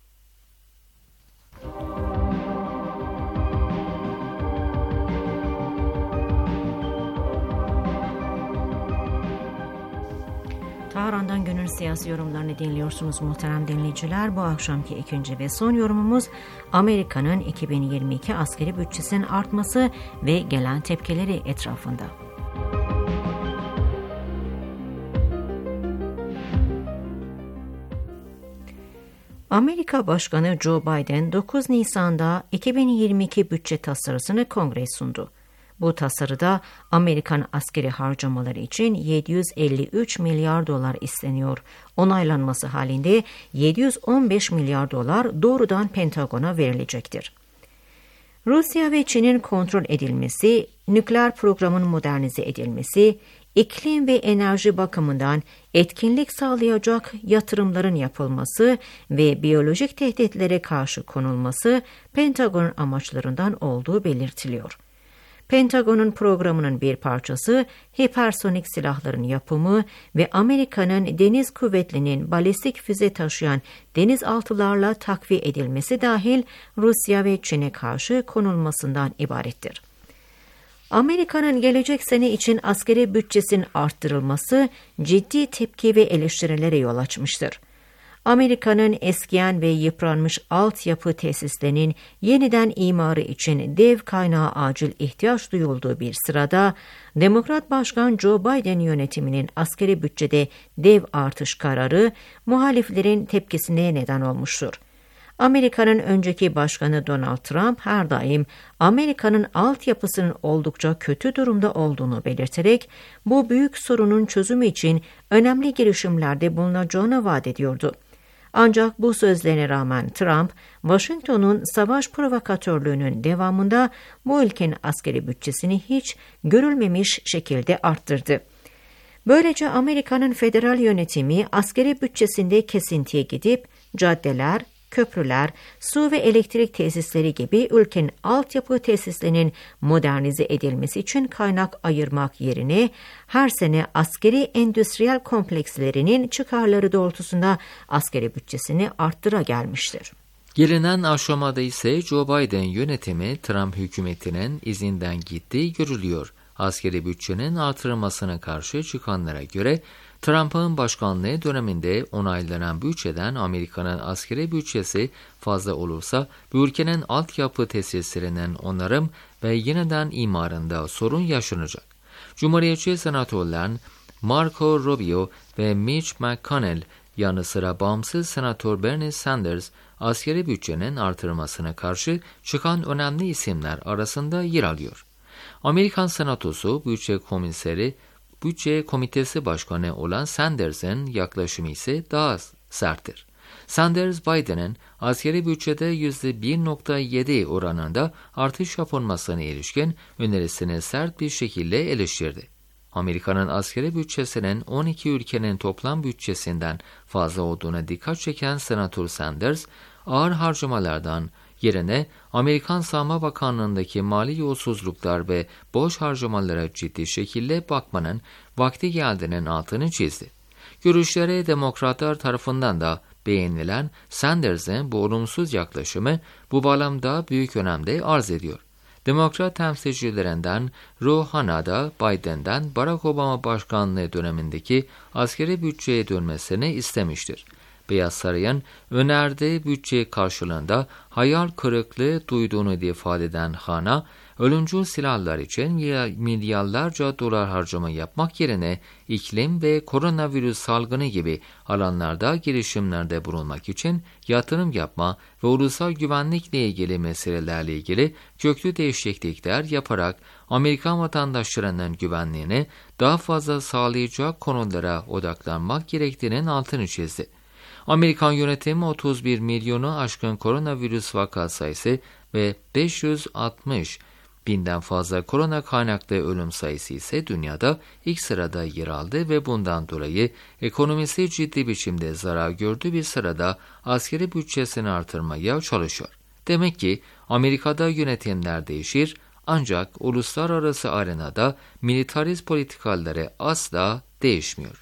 Tahran'dan günün siyasi yorumlarını dinliyorsunuz muhterem dinleyiciler. Bu akşamki ikinci ve son yorumumuz Amerika'nın iki bin yirmi iki askeri bütçesinin artması ve gelen tepkileri etrafında. Amerika Başkanı Joe Biden dokuz Nisan'da iki bin yirmi iki bütçe tasarısını Kongreye sundu. Bu tasarıda Amerikan askeri harcamaları için yedi yüz elli üç milyar dolar isteniyor. Onaylanması halinde yedi yüz on beş milyar dolar doğrudan Pentagon'a verilecektir. Rusya ve Çin'in kontrol edilmesi, nükleer programın modernize edilmesi, iklim ve enerji bakımından etkinlik sağlayacak yatırımların yapılması ve biyolojik tehditlere karşı konulması Pentagon'un amaçlarından olduğu belirtiliyor. Pentagon'un programının bir parçası hipersonik silahların yapımı ve Amerika'nın deniz kuvvetlerinin balistik füze taşıyan denizaltılarla takviye edilmesi dahil Rusya ve Çin'e karşı konulmasından ibarettir. Amerika'nın gelecek sene için askeri bütçesinin arttırılması ciddi tepki ve eleştirilere yol açmıştır. Amerika'nın eskiyen ve yıpranmış altyapı tesislerinin yeniden imarı için dev kaynağı acil ihtiyaç duyulduğu bir sırada, Demokrat Başkan Joe Biden yönetiminin askeri bütçede dev artış kararı muhaliflerin tepkisine neden olmuştur. Amerika'nın önceki başkanı Donald Trump her daim Amerika'nın altyapısının oldukça kötü durumda olduğunu belirterek bu büyük sorunun çözümü için önemli girişimlerde bulunacağını vaat ediyordu. Ancak bu sözlerine rağmen Trump, Washington'un savaş provokatörlüğünün devamında bu ülkenin askeri bütçesini hiç görülmemiş şekilde arttırdı. Böylece Amerika'nın federal yönetimi askeri bütçesinde kesintiye gidip caddeler, köprüler, su ve elektrik tesisleri gibi ülkenin altyapı tesislerinin modernize edilmesi için kaynak ayırmak yerine her sene askeri endüstriyel komplekslerinin çıkarları doğrultusunda askeri bütçesini arttıra gelmiştir. Gelinen aşamada ise Joe Biden yönetimi Trump hükümetinin izinden gittiği görülüyor. Askeri bütçenin artırılmasına karşı çıkanlara göre Trump'ın başkanlığı döneminde onaylanan bütçeden Amerika'nın askeri bütçesi fazla olursa bu ülkenin altyapı tesislerinin onarım ve yeniden imarında sorun yaşanacak. Cumhuriyetçi senatörler Marco Rubio ve Mitch McConnell yanı sıra bağımsız senatör Bernie Sanders askeri bütçenin artırılmasına karşı çıkan önemli isimler arasında yer alıyor. Amerikan Senatosu Bütçe Komiseri Bütçe Komitesi Başkanı olan Sanders'ın yaklaşımı ise daha serttir. Sanders, Biden'ın askeri bütçede yüzde bir virgül yedi oranında artış yapılmasına ilişkin önerisini sert bir şekilde eleştirdi. Amerika'nın askeri bütçesinin on iki ülkenin toplam bütçesinden fazla olduğuna dikkat çeken Senatör Sanders, ağır harcamalardan yerine Amerikan Savunma Bakanlığı'ndaki mali yolsuzluklar ve boş harcamalara ciddi şekilde bakmanın vakti geldiğinin altını çizdi. Görüşleri demokratlar tarafından da beğenilen Sanders'ın bu olumsuz yaklaşımı bu bağlamda büyük önemde arz ediyor. Demokrat temsilcilerinden Ro Hanna da Biden'den Barack Obama başkanlığı dönemindeki askeri bütçeye dönmesini istemiştir. Beyaz Saray'ın önerdiği bütçe karşılığında hayal kırıklığı duyduğunu ifade eden Hanna, ölümcül silahlar için milyarlarca dolar harcama yapmak yerine iklim ve koronavirüs salgını gibi alanlarda girişimlerde bulunmak için yatırım yapma ve ulusal güvenlikle ilgili meselelerle ilgili köklü değişiklikler yaparak Amerikan vatandaşlarının güvenliğini daha fazla sağlayacak konulara odaklanmak gerektiğinin altını çizdi. Amerikan yönetimi otuz bir milyonu aşkın koronavirüs vaka sayısı ve beş yüz altmış binden fazla korona kaynaklı ölüm sayısı ise dünyada ilk sırada yer aldı ve bundan dolayı ekonomisi ciddi biçimde zarar gördüğü bir sırada askeri bütçesini artırmaya çalışıyor. Demek ki Amerika'da yönetimler değişir ancak uluslararası arenada militarist politikaları asla değişmiyor.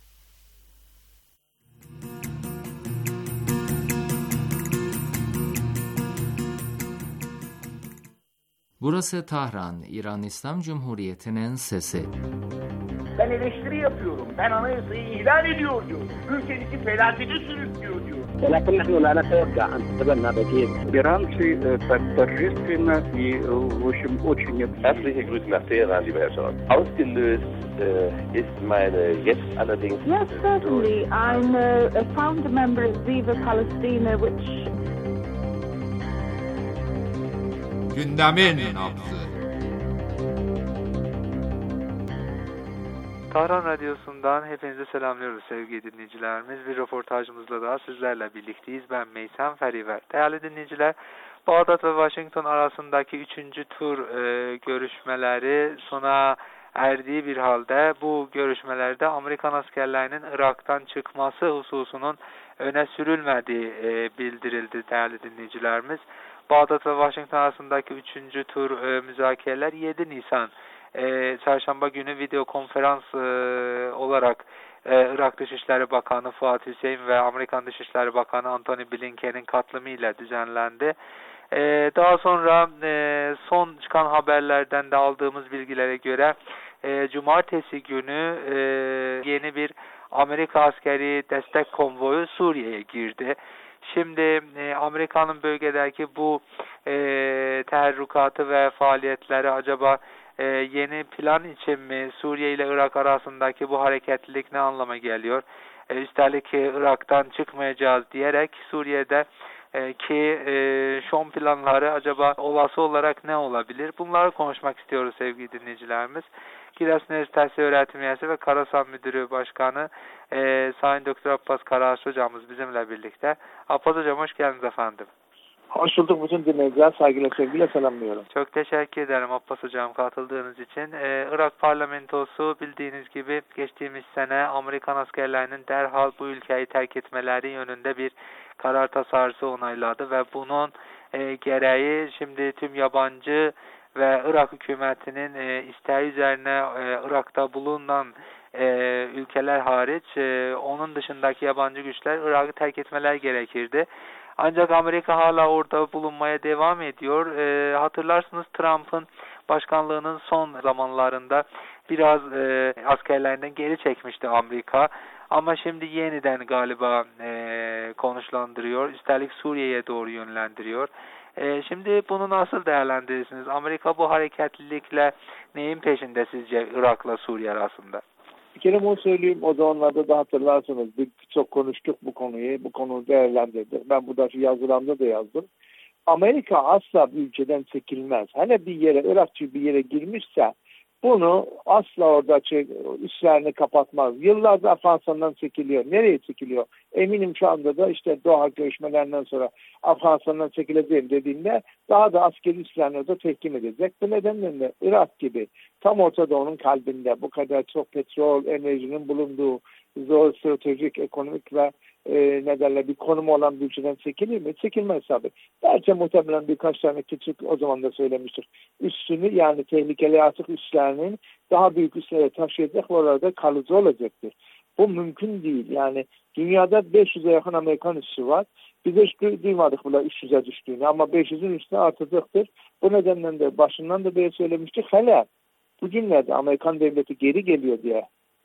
Burası Tahran, İran İslam Cumhuriyeti'nin sesi. Ben eleştiri yapıyorum. Ben anayasayı ihlal ediyor diyor. Ülkenizi felakete sürüklüyor diyor. ولكن نحن لا نتوقع أن تتبنى بديل. Иранцы так торжественно и, в общем, очень... Herzliche Grüße nach Teheran, lieber Herr Scholz. Ausgelöst äh, ist meine jetzt allerdings... Yes, certainly. I'm a, a founder member of Viva Palestina, which... Gündemin nabzı. Tahran Radyosu'ndan hepinizi selamlıyoruz sevgili dinleyicilerimiz. Bir röportajımızla daha sizlerle birlikteyiz. Ben Meysem Feriver. Değerli dinleyiciler, Bağdat ve Washington arasındaki üçüncü tur e, görüşmeleri sona erdiği bir halde bu görüşmelerde Amerikan askerlerinin Irak'tan çıkması hususunun öne sürülmediği e, bildirildi değerli dinleyicilerimiz. Bağdat ve Washington arasındaki üçüncü tur e, müzakereler yedi Nisan e, Çarşamba günü video konferans e, olarak e, Irak Dışişleri Bakanı Fuat Hüseyin ve Amerikan Dışişleri Bakanı Antony Blinken'in katılımıyla düzenlendi. Ee, daha sonra e, son çıkan haberlerden de aldığımız bilgilere göre e, Cumartesi günü e, yeni bir Amerika askeri destek konvoyu Suriye'ye girdi. Şimdi e, Amerika'nın bölgedeki bu e, teherrükatı ve faaliyetleri acaba e, yeni plan için mi, Suriye ile Irak arasındaki bu hareketlilik ne anlama geliyor? E, üstelik e, Irak'tan çıkmayacağız diyerek Suriye'de e, ki e, son planları acaba olası olarak ne olabilir? Bunları konuşmak istiyoruz sevgili dinleyicilerimiz. Giresun Üniversitesi Öğretim Üyesi ve Karasan Müdürü Başkanı e, Sayın Doktor Abbas Karaağaç Hocamız bizimle birlikte. Abbas Hocam hoş geldiniz efendim. Hoş bulduk. Bütün dinleyiciler saygıyla sevgiyle selamlıyorum. Çok teşekkür ederim Abbas Hocam katıldığınız için. Ee, Irak parlamentosu bildiğiniz gibi geçtiğimiz sene Amerikan askerlerinin derhal bu ülkeyi terk etmeleri yönünde bir karar tasarısı onayladı ve bunun e, gereği şimdi tüm yabancı ve Irak hükümetinin e, isteği üzerine e, Irak'ta bulunan e, ülkeler hariç e, onun dışındaki yabancı güçler Irak'ı terk etmeler gerekirdi. Ancak Amerika hala orada bulunmaya devam ediyor. E, hatırlarsınız Trump'ın başkanlığının son zamanlarında biraz e, askerlerinden geri çekmişti Amerika. Ama şimdi yeniden galiba e, konuşlandırıyor. Üstelik Suriye'ye doğru yönlendiriyor. E, şimdi bunu nasıl değerlendirirsiniz? Amerika bu hareketlilikle neyin peşinde sizce Irak'la Suriye arasında? Bir kere bunu söyleyeyim. O zamanlarda da hatırlarsınız. Biz çok konuştuk bu konuyu. Bu konuyu değerlendirdik. Ben burada yazılarımda da yazdım. Amerika asla bir ülkeden çekilmez. Hani bir yere, Irakçı bir yere girmişse bunu asla orada üstlerini kapatmaz. Yıllardır Afganistan'dan çekiliyor. Nereye çekiliyor? Eminim şu anda da işte Doha görüşmelerinden sonra Afganistan'dan çekileceğim dediğinde daha da askeri üstlerini orada tehkim edecek. Bu nedenle de Irak gibi tam Orta Doğu'nun kalbinde bu kadar çok petrol, enerjinin bulunduğu zor stratejik, ekonomik ve e, nedenle bir konumu olan bir ülkeden çekilir mi? Çekilmez tabii. Belki muhtemelen birkaç tane küçük o zaman da söylemiştir. Üstünü yani tehlikeli artık üslerinin daha büyük üslere taşıyacak ve orada kalıcı olacaktır. Bu mümkün değil. Yani dünyada beş yüze yakın Amerikan üssü var. Biz hiç duymadık bunlar üç yüze düştüğünü ama beş yüzün üstüne artacaktır. Bu nedenle de başından da böyle söylemiştik. Hele bugünlerde Amerikan devleti geri geliyor diye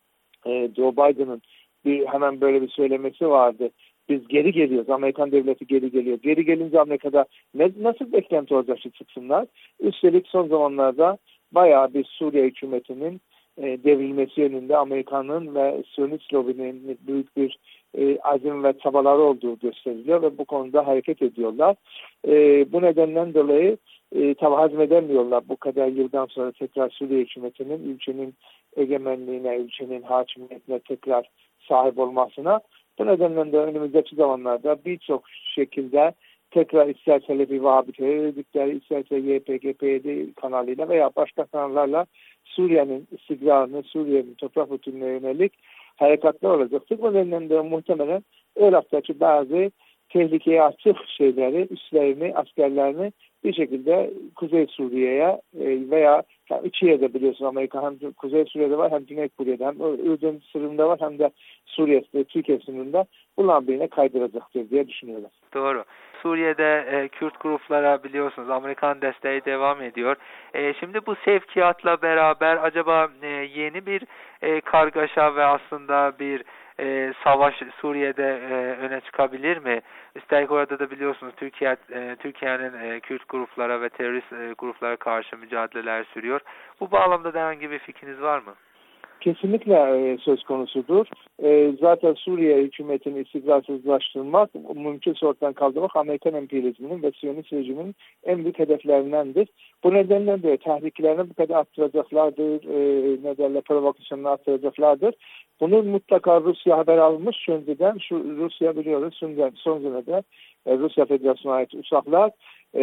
e, Joe Biden'ın bir hemen böyle bir söylemesi vardı. Biz geri geliyoruz. Amerikan devleti geri geliyor. Geri gelince Amerika'da ne, nasıl beklenti olacak çıksınlar? Üstelik son zamanlarda bayağı bir Suriye hükümetinin e, devrilmesi yönünde Amerika'nın ve Siyonist lobinin büyük bir e, azim ve çabaları olduğu gösteriliyor ve bu konuda hareket ediyorlar. E, bu nedenden dolayı e, tabi hazmedemiyorlar bu kadar yıldan sonra tekrar Suriye hükümetinin ülkenin egemenliğine, ülkenin hakimiyetine tekrar sahip olmasına. Bu nedenle de önümüzdeki zamanlarda birçok şekilde tekrar isterse Levi-Vahabi terör örgütleri, isterse Y P G P Y D kanalıyla veya başka kanallarla Suriye'nin istikrarını, Suriye'nin toprak bütünlüğüne yönelik harekatlar olacaktır. Bu nedenle de muhtemelen Irak'taki bazı tehlikeye açık şeyleri, üslerini, askerlerini bir şekilde Kuzey Suriye'ye veya içiye de biliyorsun Amerika hem Kuzey Suriye'de var hem Güney Suriye'de hem Ürdün sınırında var hem de Suriye'de, Türkiye sınırında bunların birine kaydıracaktır diye düşünüyorum. Doğru. Suriye'de e, Kürt gruplara biliyorsunuz Amerikan desteği devam ediyor. E, şimdi bu sevkiyatla beraber acaba e, yeni bir e, kargaşa ve aslında bir e, savaş Suriye'de e, öne çıkabilir mi? Üstelik orada da biliyorsunuz Türkiye e, Türkiye'nin e, Kürt gruplara ve terörist e, gruplara karşı mücadeleler sürüyor. Bu bağlamda da herhangi bir fikriniz var mı? Kesinlikle e, söz konusudur. E, zaten Suriye hükümetini istikrarsızlaştırmak, mümkünse ortadan kaldırmak Amerikan emperyalizminin ve Siyonist rejiminin en büyük hedeflerindendir. Bu nedenle de tehriklerini bu kadar arttıracaklardır, e, nedenle provokasyonunu arttıracaklardır. Bunu mutlaka Rusya haber almış önceden. Şu Rusya biliyoruz son, son dönemde e, Rusya Federasyonu'na ait uçaklar e,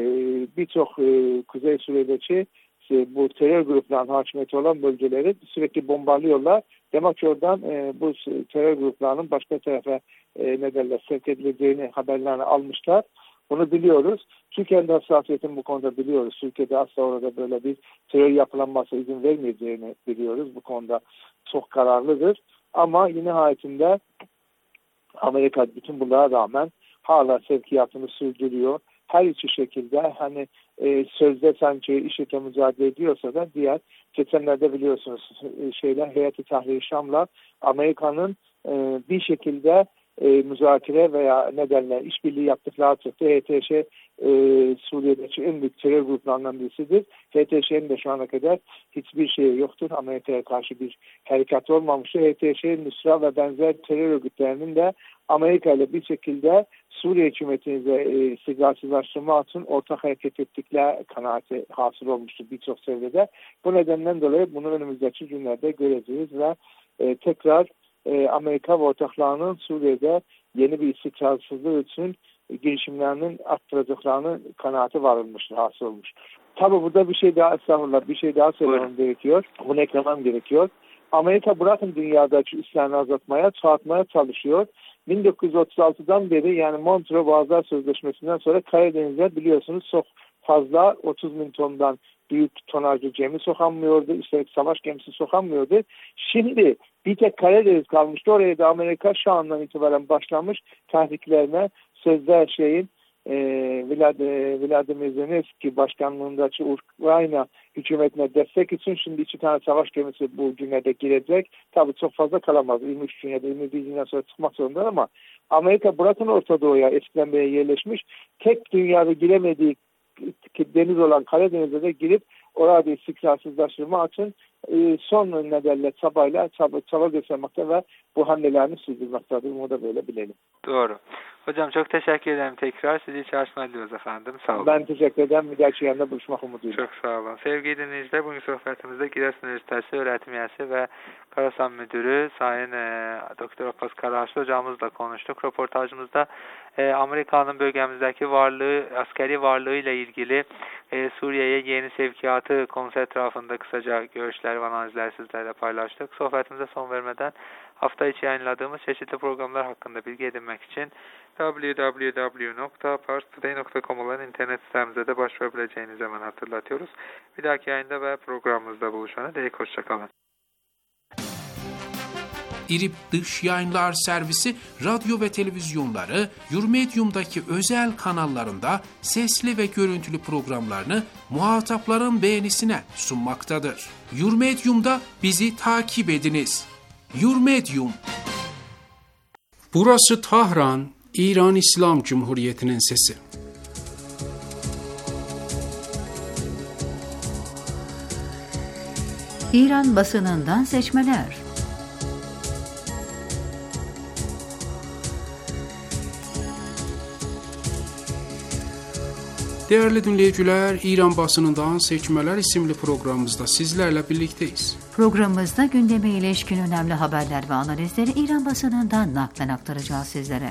birçok e, Kuzey Suriye'deki bu terör gruplarının hakimiyeti olan bölgeleri sürekli bombalıyorlar. Demek ki oradan e, bu terör gruplarının başka tarafa e, nedenle sevk edileceğini haberlerini almışlar. Bunu biliyoruz. Türkiye'nin hassasiyetini bu konuda biliyoruz. Türkiye'de asla orada böyle bir terör yapılanması izin vermeyeceğini biliyoruz. Bu konuda çok kararlıdır. Ama yine nihayetinde Amerika bütün bunlara rağmen hala sevkiyatını sürdürüyor. Her iki şekilde hani e, sözde sanki IŞİD'le mücadele ediyorsa da diğer geçenlerde biliyorsunuz e, şeyler Heyet-i Tahrir-i Şam'la Amerika'nın e, bir şekilde e, müzakere veya nedenle işbirliği yaptıkları çıktı. H T Ş e, Suriye'deki en büyük terör gruplarından birisidir. H T Ş'nin de şu ana kadar hiçbir şey yoktur. Amerika'ya karşı bir harekat olmamıştır. H T Ş'nin Nusra ve benzer terör örgütlerinin de Amerika ile bir şekilde Suriye hükümetini de e, istikrarsızlaştırma için ortak hareket ettikleri kanaati hasıl olmuştur birçok çevrede. Bu nedenden dolayı bunu önümüzdeki günlerde göreceğiz ve e, tekrar e, Amerika ve ortaklarının Suriye'de yeni bir istikrarsızlığı için e, girişimlerinin arttıracaklarının kanaati varılmıştır, hasıl olmuştur. Tabi burada bir şey daha estağfurullah, bir şey daha söylemem gerekiyor. Bunu eklemem gerekiyor. Amerika bırakın dünyadaki üslerini azaltmaya, çoğaltmaya çalışıyor. bin dokuz yüz otuz altıdan beri yani Montreux Boğazlar Sözleşmesi'nden sonra Karadeniz'e biliyorsunuz çok fazla otuz bin tondan büyük tonajlı gemi sokamıyordu. Üstelik savaş gemisi sokamıyordu. Şimdi bir tek Karadeniz kalmıştı. Oraya da Amerika şu andan itibaren başlamış tahriklerine sözde şeyin e, Vladimir Zelenski başkanlığındaki Ukrayna hükümetine destek için şimdi iki tane savaş gemisi bu günlerde girecek. Tabii çok fazla kalamaz. yirmi üç gün ya da yirmi bir günden sonra çıkmak zorunda ama Amerika bırakın Orta Doğu'ya eskiden beri yerleşmiş. Tek dünyada giremediği deniz olan Karadeniz'e de girip orada istikrarsızlaştırma için e, son nedenle çabayla çaba, çaba göstermekte ve bu hamlelerini sürdürmektedir. Bunu da böyle bilelim. Doğru. Hocam çok teşekkür ederim tekrar. Sizi iyi çalışmalar diliyoruz efendim. Sağ olun. Ben teşekkür ederim. Bir dahaki yayında buluşmak umuduyla. Çok sağ olun. Sevgili dinleyiciler, bugün sohbetimizde Giresun Üniversitesi öğretim üyesi ve Karasan Müdürü Sayın e, Doktor Abbas Karaağaçlı hocamızla konuştuk. Röportajımızda e, Amerika'nın bölgemizdeki varlığı, askeri varlığıyla ilgili e, Suriye'ye yeni sevkiyatı konusu etrafında kısaca görüşler ve analizler sizlerle paylaştık. Sohbetimize son vermeden hafta içi yayınladığımız çeşitli programlar hakkında bilgi edinmek için double-u double-u double-u nokta pars today nokta com olan internet sitemize de başvurabileceğinizi hemen hatırlatıyoruz. Bir dahaki yayında ve programımızda buluşana dek hoşçakalın. İrip Dış Yayınlar Servisi radyo ve televizyonları Yurmedium'daki özel kanallarında sesli ve görüntülü programlarını muhatapların beğenisine sunmaktadır. Yurmedium'da bizi takip ediniz. Yurmedium. Burası Tahran, İran İslam Cumhuriyeti'nin sesi. İran basınından seçmeler. Değerli dinleyiciler, İran basınından seçmeler isimli programımızda sizlerle birlikteyiz. Programımızda gündeme ilişkin önemli haberler ve analizleri İran basınından naklen aktaracağız sizlere.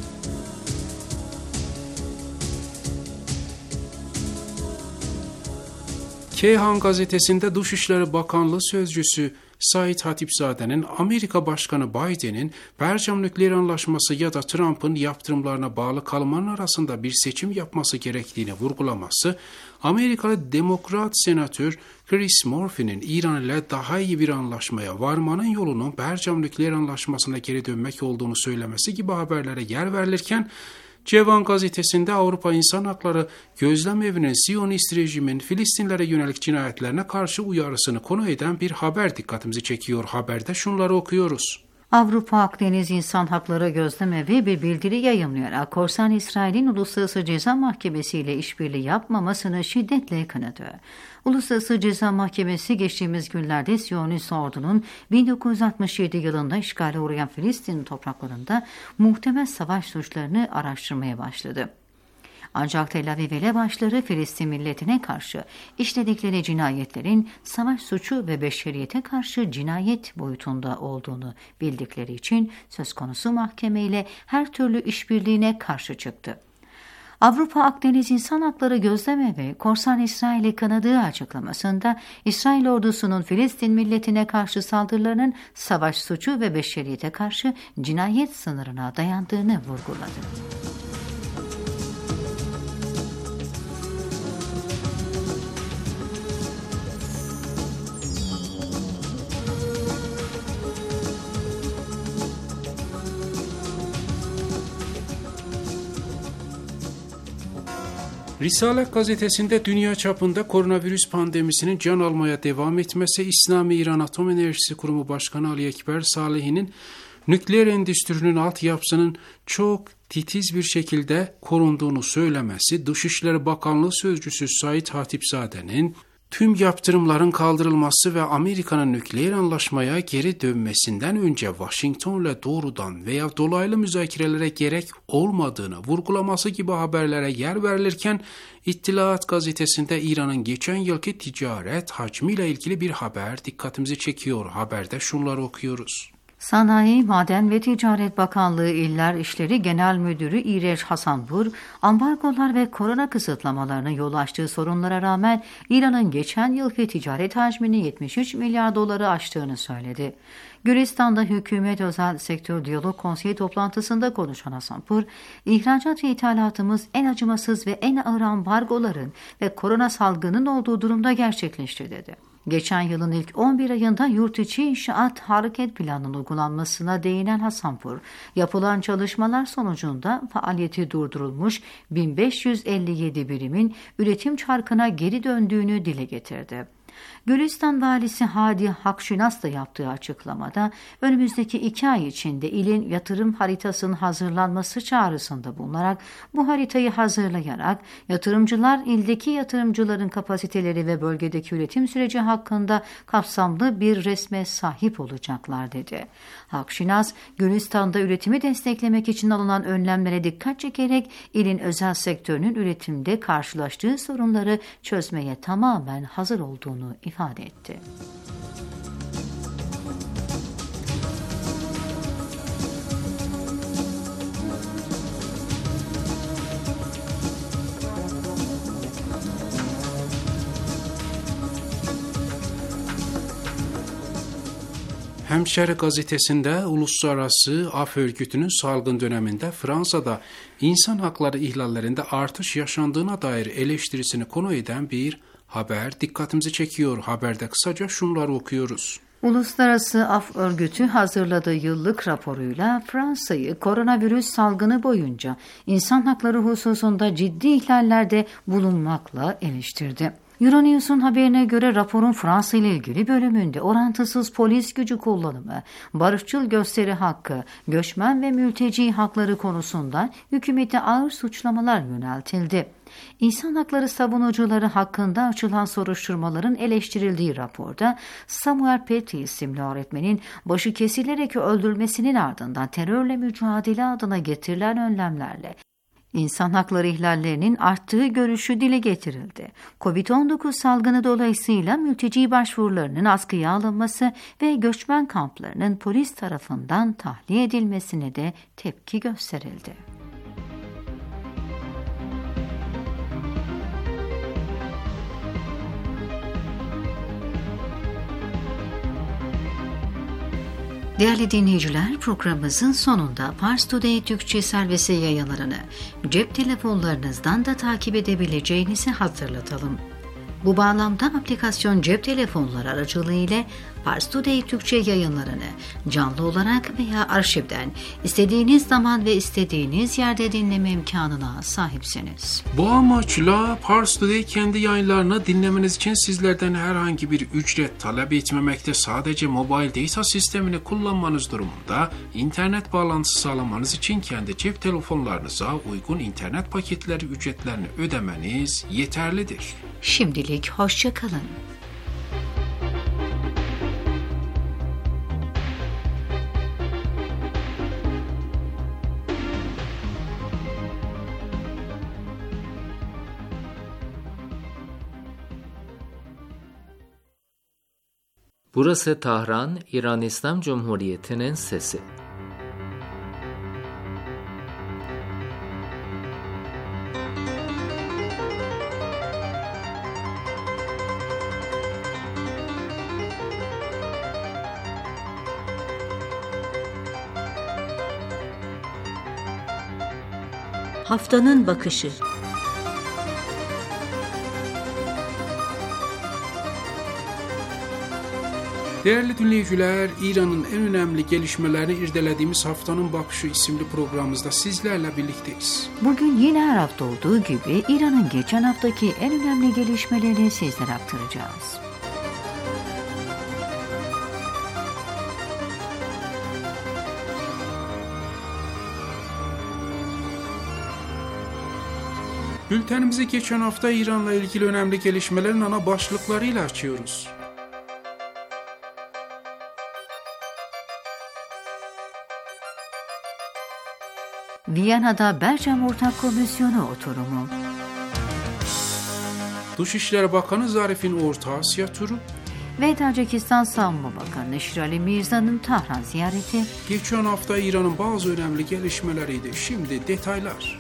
Keyhan gazetesinde Dışişleri Bakanlığı Sözcüsü Said Hatipzade'nin Amerika Başkanı Biden'in Bercam Nükleer Anlaşması ya da Trump'ın yaptırımlarına bağlı kalmanın arasında bir seçim yapması gerektiğini vurgulaması, Amerikalı Demokrat Senatör Chris Murphy'nin İran ile daha iyi bir anlaşmaya varmanın yolunun Bercam Nükleer Anlaşması'na geri dönmek olduğunu söylemesi gibi haberlere yer verilirken, Cevan gazetesinde Avrupa İnsan Hakları Gözlem Evi'nin Siyonist rejimin Filistinlere yönelik cinayetlerine karşı uyarısını konu eden bir haber dikkatimizi çekiyor. Haberde şunları okuyoruz. Avrupa Akdeniz İnsan Hakları Gözlem Evi bir bildiri yayımlayarak korsan İsrail'in Uluslararası Ceza Mahkemesi ile işbirliği yapmamasını şiddetle kınadı. Uluslararası Ceza Mahkemesi geçtiğimiz günlerde Siyonist ordunun bin dokuz yüz altmış yedi yılında işgale uğrayan Filistin topraklarında muhtemel savaş suçlarını araştırmaya başladı. Ancak Tel Aviv elebaşları Filistin milletine karşı işledikleri cinayetlerin savaş suçu ve beşeriyete karşı cinayet boyutunda olduğunu bildikleri için söz konusu mahkemeyle her türlü işbirliğine karşı çıktı. Avrupa Akdeniz İnsan Hakları Gözlem Evi, korsan İsrail'i kınadığı açıklamasında İsrail ordusunun Filistin milletine karşı saldırılarının savaş suçu ve beşeriyete karşı cinayet sınırına dayandığını vurguladı. Risalet gazetesinde dünya çapında koronavirüs pandemisinin can almaya devam etmesi, İslami İran Atom Enerjisi Kurumu Başkanı Ali Ekber Salehi'nin nükleer endüstrinin altyapısının çok titiz bir şekilde korunduğunu söylemesi, Dışişleri Bakanlığı Sözcüsü Said Hatipzade'nin tüm yaptırımların kaldırılması ve Amerika'nın nükleer anlaşmaya geri dönmesinden önce Washington'la doğrudan veya dolaylı müzakerelere gerek olmadığını vurgulaması gibi haberlere yer verilirken, İttilaat gazetesinde İran'ın geçen yılki ticaret hacmiyle ilgili bir haber dikkatimizi çekiyor. Haberde şunları okuyoruz. Sanayi, Maden ve Ticaret Bakanlığı İller İşleri Genel Müdürü İreç Hasanpur, ambargolar ve korona kısıtlamalarının yol açtığı sorunlara rağmen İran'ın geçen yılki ticaret hacmini yetmiş üç milyar doları aştığını söyledi. Gülistan'da Hükümet Özel Sektör Diyalog Konseyi toplantısında konuşan Hasanpur, ihracat ve ithalatımız en acımasız ve en ağır ambargoların ve korona salgının olduğu durumda gerçekleşti dedi. Geçen yılın ilk on bir ayında yurt içi inşaat hareket planının uygulanmasına değinen Hasanpur, yapılan çalışmalar sonucunda faaliyeti durdurulmuş bin beş yüz elli yedi birimin üretim çarkına geri döndüğünü dile getirdi. Gülistan Valisi Hadi Hakşinas da yaptığı açıklamada önümüzdeki iki ay içinde ilin yatırım haritasının hazırlanması çağrısında bulunarak bu haritayı hazırlayarak yatırımcılar ildeki yatırımcıların kapasiteleri ve bölgedeki üretim süreci hakkında kapsamlı bir resme sahip olacaklar dedi. Hakşinas, Gülistan'da üretimi desteklemek için alınan önlemlere dikkat çekerek ilin özel sektörünün üretimde karşılaştığı sorunları çözmeye tamamen hazır olduğunu ifade etti. Hemşeri gazetesinde Uluslararası Af Örgütü'nün salgın döneminde Fransa'da insan hakları ihlallerinde artış yaşandığına dair eleştirisini konu eden bir haber dikkatimizi çekiyor. Haberde kısaca şunları okuyoruz. Uluslararası Af Örgütü hazırladığı yıllık raporuyla Fransa'yı koronavirüs salgını boyunca insan hakları hususunda ciddi ihlallerde bulunmakla eleştirdi. Euronews'un haberine göre raporun Fransa ile ilgili bölümünde orantısız polis gücü kullanımı, barışçıl gösteri hakkı, göçmen ve mülteci hakları konusunda hükümete ağır suçlamalar yöneltildi. İnsan hakları savunucuları hakkında açılan soruşturmaların eleştirildiği raporda Samuel Paty isimli öğretmenin başı kesilerek öldürülmesinin ardından terörle mücadele adına getirilen önlemlerle İnsan hakları ihlallerinin arttığı görüşü dile getirildi. kovid on dokuz salgını dolayısıyla mülteci başvurularının askıya alınması ve göçmen kamplarının polis tarafından tahliye edilmesine de tepki gösterildi. Değerli dinleyiciler, programımızın sonunda Pars Today Türkçe servisi yayınlarını cep telefonlarınızdan da takip edebileceğinizi hatırlatalım. Bu bağlamda aplikasyon cep telefonları aracılığıyla Pars Today Türkçe yayınlarını canlı olarak veya arşivden istediğiniz zaman ve istediğiniz yerde dinleme imkanına sahipsiniz. Bu amaçla Pars Today kendi yayınlarını dinlemeniz için sizlerden herhangi bir ücret talep etmemekte, sadece mobile data sistemini kullanmanız durumunda internet bağlantısı sağlamanız için kendi cep telefonlarınıza uygun internet paketleri ücretlerini ödemeniz yeterlidir. Şimdilik hoşça kalın. Burası Tahran, İran İslam Cumhuriyeti'nin sesi. Haftanın bakışı. Değerli dinleyiciler, İran'ın en önemli gelişmelerini irdelediğimiz Haftanın Bakışı isimli programımızda sizlerle birlikteyiz. Bugün yine her hafta olduğu gibi İran'ın geçen haftaki en önemli gelişmelerini sizlere aktaracağız. Bültenimizi geçen hafta İran'la ilgili önemli gelişmelerin ana başlıklarıyla açıyoruz. Viyana'da Bercam Ortak Komisyonu oturumu. Dışişleri Bakanı Zarif'in Orta Asya turu ve Tacikistan Savunma Bakanı Şirali Mirza'nın Tahran ziyareti. Geçen hafta İran'ın bazı önemli gelişmeleriydi. Şimdi detaylar.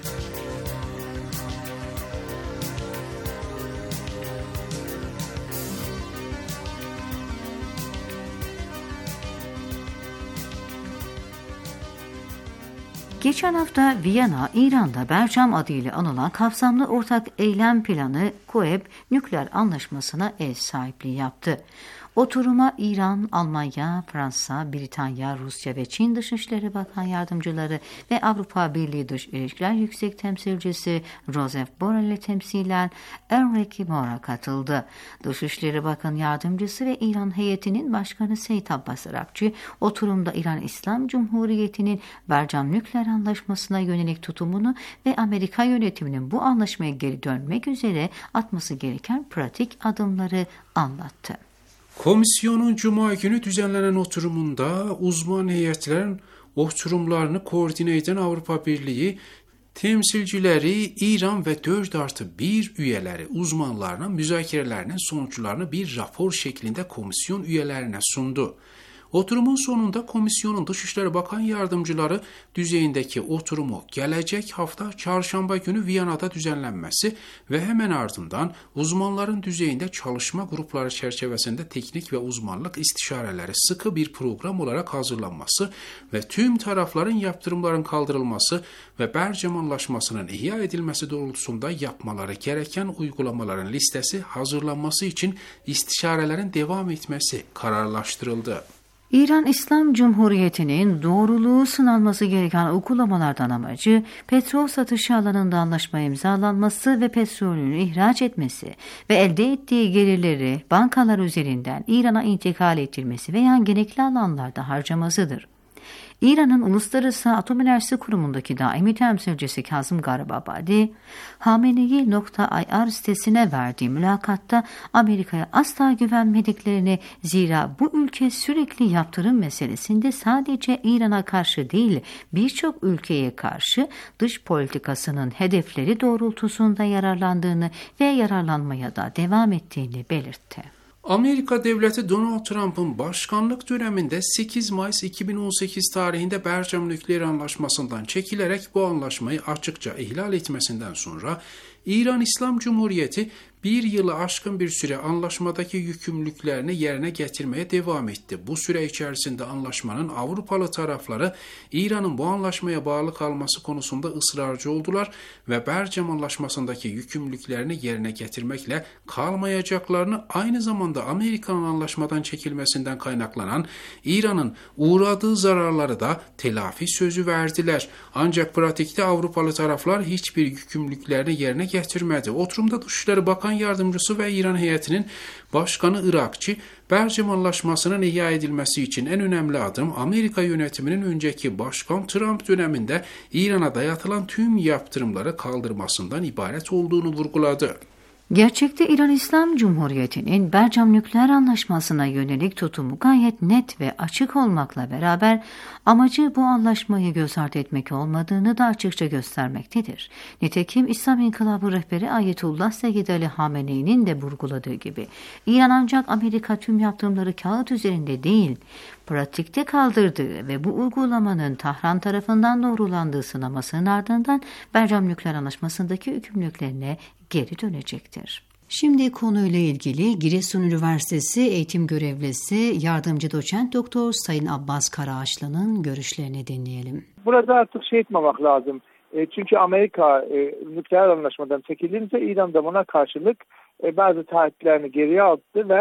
Geçen hafta Viyana, İran'da Bercam adıyla anılan kapsamlı ortak eylem planı KOEP nükleer anlaşmasına ev sahipliği yaptı. Oturuma İran, Almanya, Fransa, Britanya, Rusya ve Çin Dışişleri Bakan Yardımcıları ve Avrupa Birliği Dış İlişkiler Yüksek Temsilcisi Josep Borrell'le temsilen Enrique Mora katıldı. Dışişleri Bakan Yardımcısı ve İran heyetinin başkanı Seyit Abbas Arakçı, oturumda İran İslam Cumhuriyeti'nin Bercam Nükleer Anlaşması'na yönelik tutumunu ve Amerika yönetiminin bu anlaşmaya geri dönmek üzere atması gereken pratik adımları anlattı. Komisyonun Cuma günü düzenlenen oturumunda uzman heyetlerin oturumlarını koordine eden Avrupa Birliği temsilcileri İran ve dört artı bir üyeleri uzmanlarına müzakerelerinin sonuçlarını bir rapor şeklinde komisyon üyelerine sundu. Oturumun sonunda komisyonun Dışişleri Bakan Yardımcıları düzeyindeki oturumu gelecek hafta çarşamba günü Viyana'da düzenlenmesi ve hemen ardından uzmanların düzeyinde çalışma grupları çerçevesinde teknik ve uzmanlık istişareleri sıkı bir program olarak hazırlanması ve tüm tarafların yaptırımların kaldırılması ve Bercam Anlaşması'nın ihya edilmesi doğrultusunda yapmaları gereken uygulamaların listesi hazırlanması için istişarelerin devam etmesi kararlaştırıldı. İran İslam Cumhuriyeti'nin doğruluğu sınanması gereken uygulamalardan amacı petrol satışı alanında anlaşma imzalanması ve petrolünü ihraç etmesi ve elde ettiği gelirleri bankalar üzerinden İran'a intikal ettirmesi veya gerekli alanlarda harcamasıdır. İran'ın Uluslararası Atom Enerjisi Kurumu'ndaki daimi temsilcisi Kazım Garibabadi, Hamenei nokta i r sitesine verdiği mülakatta Amerika'ya asla güvenmediklerini, zira bu ülke sürekli yaptırım meselesinde sadece İran'a karşı değil birçok ülkeye karşı dış politikasının hedefleri doğrultusunda yararlandığını ve yararlanmaya da devam ettiğini belirtti. Amerika Devleti Donald Trump'ın başkanlık döneminde sekiz Mayıs iki bin on sekiz tarihinde Bercam Nükleer Anlaşması'ndan çekilerek bu anlaşmayı açıkça ihlal etmesinden sonra İran İslam Cumhuriyeti bir yılı aşkın bir süre anlaşmadaki yükümlülüklerini yerine getirmeye devam etti. Bu süre içerisinde anlaşmanın Avrupalı tarafları İran'ın bu anlaşmaya bağlı kalması konusunda ısrarcı oldular ve Bercam Anlaşması'ndaki yükümlülüklerini yerine getirmekle kalmayacaklarını, aynı zamanda Amerika'nın anlaşmadan çekilmesinden kaynaklanan İran'ın uğradığı zararları da telafi sözü verdiler. Ancak pratikte Avrupalı taraflar hiçbir yükümlülüklerini yerine getirmedi. Oturumda Dışişleri Bakan Yardımcısı ve İran heyetinin başkanı Irakçı, Bercam Anlaşması'nın ihya edilmesi için en önemli adım Amerika yönetiminin önceki Başkan Trump döneminde İran'a dayatılan tüm yaptırımları kaldırmasından ibaret olduğunu vurguladı. Gerçekte İran İslam Cumhuriyeti'nin Bercam Nükleer Anlaşması'na yönelik tutumu gayet net ve açık olmakla beraber amacı bu anlaşmayı göz ardı etmek olmadığını da açıkça göstermektedir. Nitekim İslam İnkılabı rehberi Ayetullah Seyyid Ali Hamenei'nin de vurguladığı gibi İran ancak Amerika tüm yaptırımları kağıt üzerinde değil, pratikte kaldırdığı ve bu uygulamanın Tahran tarafından doğrulandığı sınamasının ardından Bercam Nükleer Anlaşması'ndaki yükümlülüklerine geri dönecektir. Şimdi konuyla ilgili Giresun Üniversitesi eğitim görevlisi yardımcı doçent doktor Sayın Abbas Karaağaçlı'nın görüşlerini dinleyelim. Burada artık şey etmemek lazım. E, çünkü Amerika e, nükleer anlaşmadan çekilince İran da buna karşılık e, bazı taahhütlerini geriye attı ve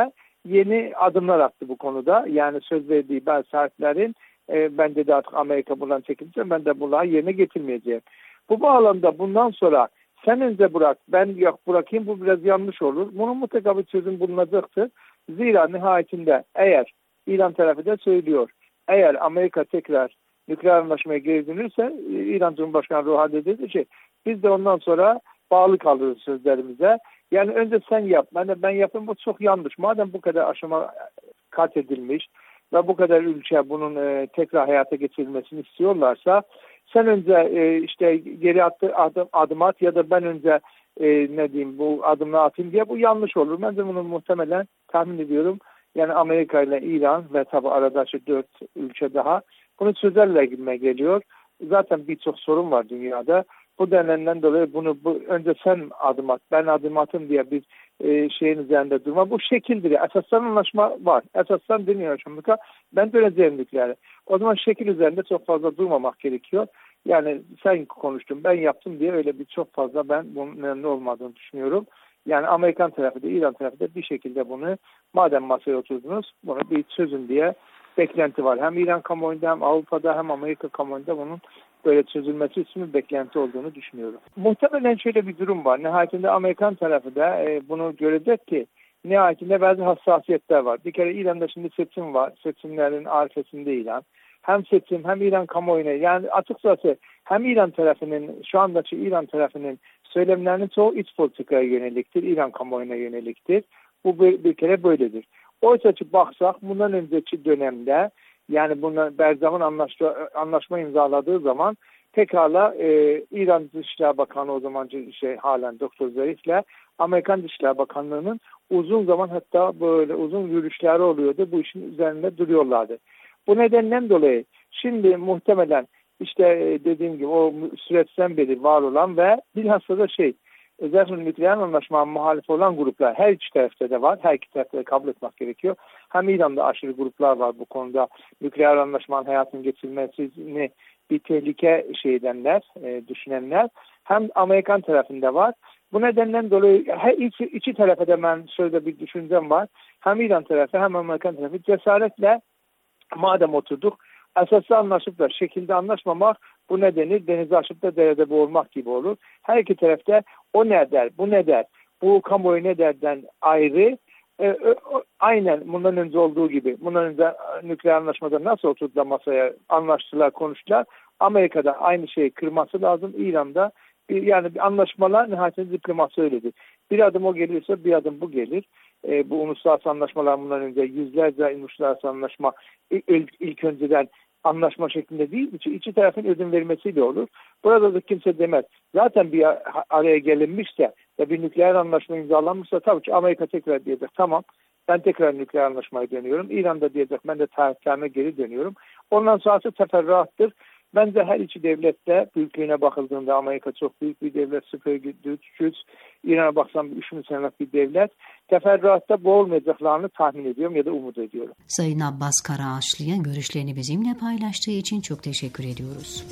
yeni adımlar attı bu konuda. Yani söz verdiği bazı saatlerin e, ben dedi artık Amerika buradan çekilecek, ben de bunları yerine getirmeyeceğim. Bu bağlamda bundan sonra sen önce bırak, ben yok bırakayım, bu biraz yanlış olur. Bunun mutlaka bir çözüm bulunacaktır. Zira nihayetinde eğer İran tarafı da söylüyor, eğer Amerika tekrar nükleer anlaşmaya geri dönürse İran Cumhurbaşkanı Ruhani dedi ki biz de ondan sonra bağlı kalırız sözlerimize. Yani önce sen yap, ben de ben yapayım, bu çok yanlış. Madem bu kadar aşama kat edilmiş ve bu kadar ülke bunun e, tekrar hayata geçirilmesini istiyorlarsa sen önce e, işte geri attı, adım, adım at ya da ben önce e, ne diyeyim bu adımla atayım diye bu yanlış olur. Ben de bunu muhtemelen tahmin ediyorum. Yani Amerika ile İran ve tabi arada şu dört ülke daha bunu çözerler gibime geliyor. Zaten birçok sorun var dünyada. Bu denenden dolayı bunu bu, önce sen adım at, ben adım atım diye bir e, şeyin üzerinde durma. Bu şekildir. Esasdan anlaşma var. Esasdan deniyor Amerika. Ben döneceğim nükleere. O zaman şekil üzerinde çok fazla durmamak gerekiyor. Yani sen konuştun, ben yaptım diye öyle bir çok fazla ben bunun önemli olmadığını düşünüyorum. Yani Amerikan tarafı da İran tarafı da bir şekilde bunu madem masaya oturdunuz bunu bir çözün diye beklenti var. Hem İran kamuoyunda hem Avrupa'da hem Amerika kamuoyunda bunun böyle çözülmesi için bir beklenti olduğunu düşünüyorum. Muhtemelen şöyle bir durum var. Nihayetinde Amerikan tarafı da e, bunu görecek ki nihayetinde bazı hassasiyetler var. Bir kere İran'da şimdi seçim var. Seçimlerin arifesinde İran. Hem seçim hem İran kamuoyuna yani açıkçası hem İran tarafının şu andaki İran tarafının söylemlerinin çoğu iç politikaya yöneliktir. İran kamuoyuna yöneliktir. Bu bir, bir kere böyledir. Oysa ki baksak bundan önceki dönemde yani bunlar Berzah'ın anlaşma, anlaşma imzaladığı zaman tekrarla e, İran Dışişleri Bakanı o zaman şey halen Doktor Zarif'le Amerikan Dışişleri Bakanlığı'nın uzun zaman hatta böyle uzun yürüyüşleri oluyordu. Bu işin üzerinde duruyorlardı. Bu nedenden dolayı şimdi muhtemelen işte dediğim gibi o süreçten beri var olan ve bilhassa da şey özellikle nükleer anlaşmaya muhalif olan gruplar her iki tarafta da var. Her iki tarafta da kabul etmek gerekiyor. Hem İran'da aşırı gruplar var bu konuda nükleer anlaşmanın hayatın geçirilmesini bir tehlike şey edenler, e, düşünenler. Hem Amerikan tarafında var. Bu nedenden dolayı her iki, iki tarafa da ben şöyle bir düşüncem var. Hem İran tarafı hem Amerikan tarafı cesaretle madem oturduk esaslı anlaşıp da şekilde anlaşmamak bu nedeni denize açıp da derede boğulmak gibi olur. Her iki tarafta o ne der, bu ne der, bu kamuoyu ne derden ayrı. E, e, aynen bundan önce olduğu gibi, bundan önce nükleer anlaşmada nasıl oturdular masaya anlaştılar, konuştular. Amerika'da aynı şeyi kırması lazım. İran'da bir, yani bir anlaşmalar nihayetinde diploması öyledir. Bir adım o gelirse bir adım bu gelir. E, bu uluslararası anlaşmalar bundan önce yüzlerce uluslararası anlaşma ilk, ilk önceden anlaşma şeklinde değil, iki, iki tarafın ödün vermesiyle olur. Burada da kimse demez. Zaten bir araya gelinmişse ve bir nükleer anlaşma imzalanmışsa tabii ki Amerika tekrar diyecek tamam ben tekrar nükleer anlaşmaya dönüyorum. İran da diyecek ben de tarihlerine geri dönüyorum. Ondan sonrası teferruattır. Bence her iki devlette büyüklüğüne bakıldığında Amerika çok büyük bir devlet, süper güç. İran'a baksam üç bin senelik bir devlet. Teferruatta boğulmayacaklarını tahmin ediyorum ya da umut ediyorum. Sayın Abbas Karaağaçlı'ya görüşlerini bizimle paylaştığı için çok teşekkür ediyoruz.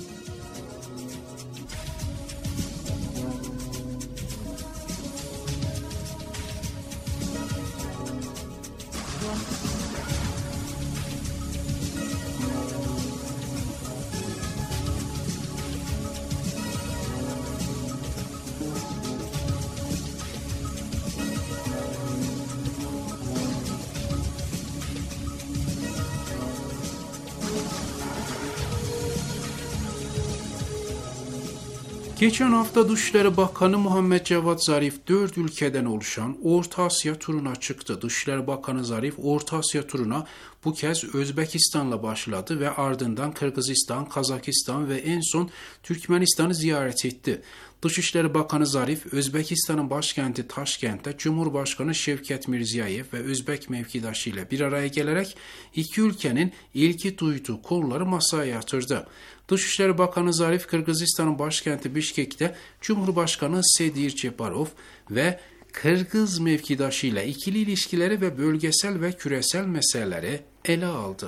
Geçen hafta Dışişleri Bakanı Muhammed Cevat Zarif dört ülkeden oluşan Orta Asya turuna çıktı. Dışişleri Bakanı Zarif Orta Asya turuna bu kez Özbekistan'la başladı ve ardından Kırgızistan, Kazakistan ve en son Türkmenistan'ı ziyaret etti. Dışişleri Bakanı Zarif, Özbekistan'ın başkenti Taşkent'te Cumhurbaşkanı Şevket Mirziyoyev ve Özbek mevkidaşı ile bir araya gelerek iki ülkenin ilgi duyduğu konuları masaya yatırdı. Dışişleri Bakanı Zarif, Kırgızistan'ın başkenti Bişkek'te Cumhurbaşkanı Sedir Ceparov ve Kırgız mevkidaşı ile ikili ilişkileri ve bölgesel ve küresel meseleleri ele aldı.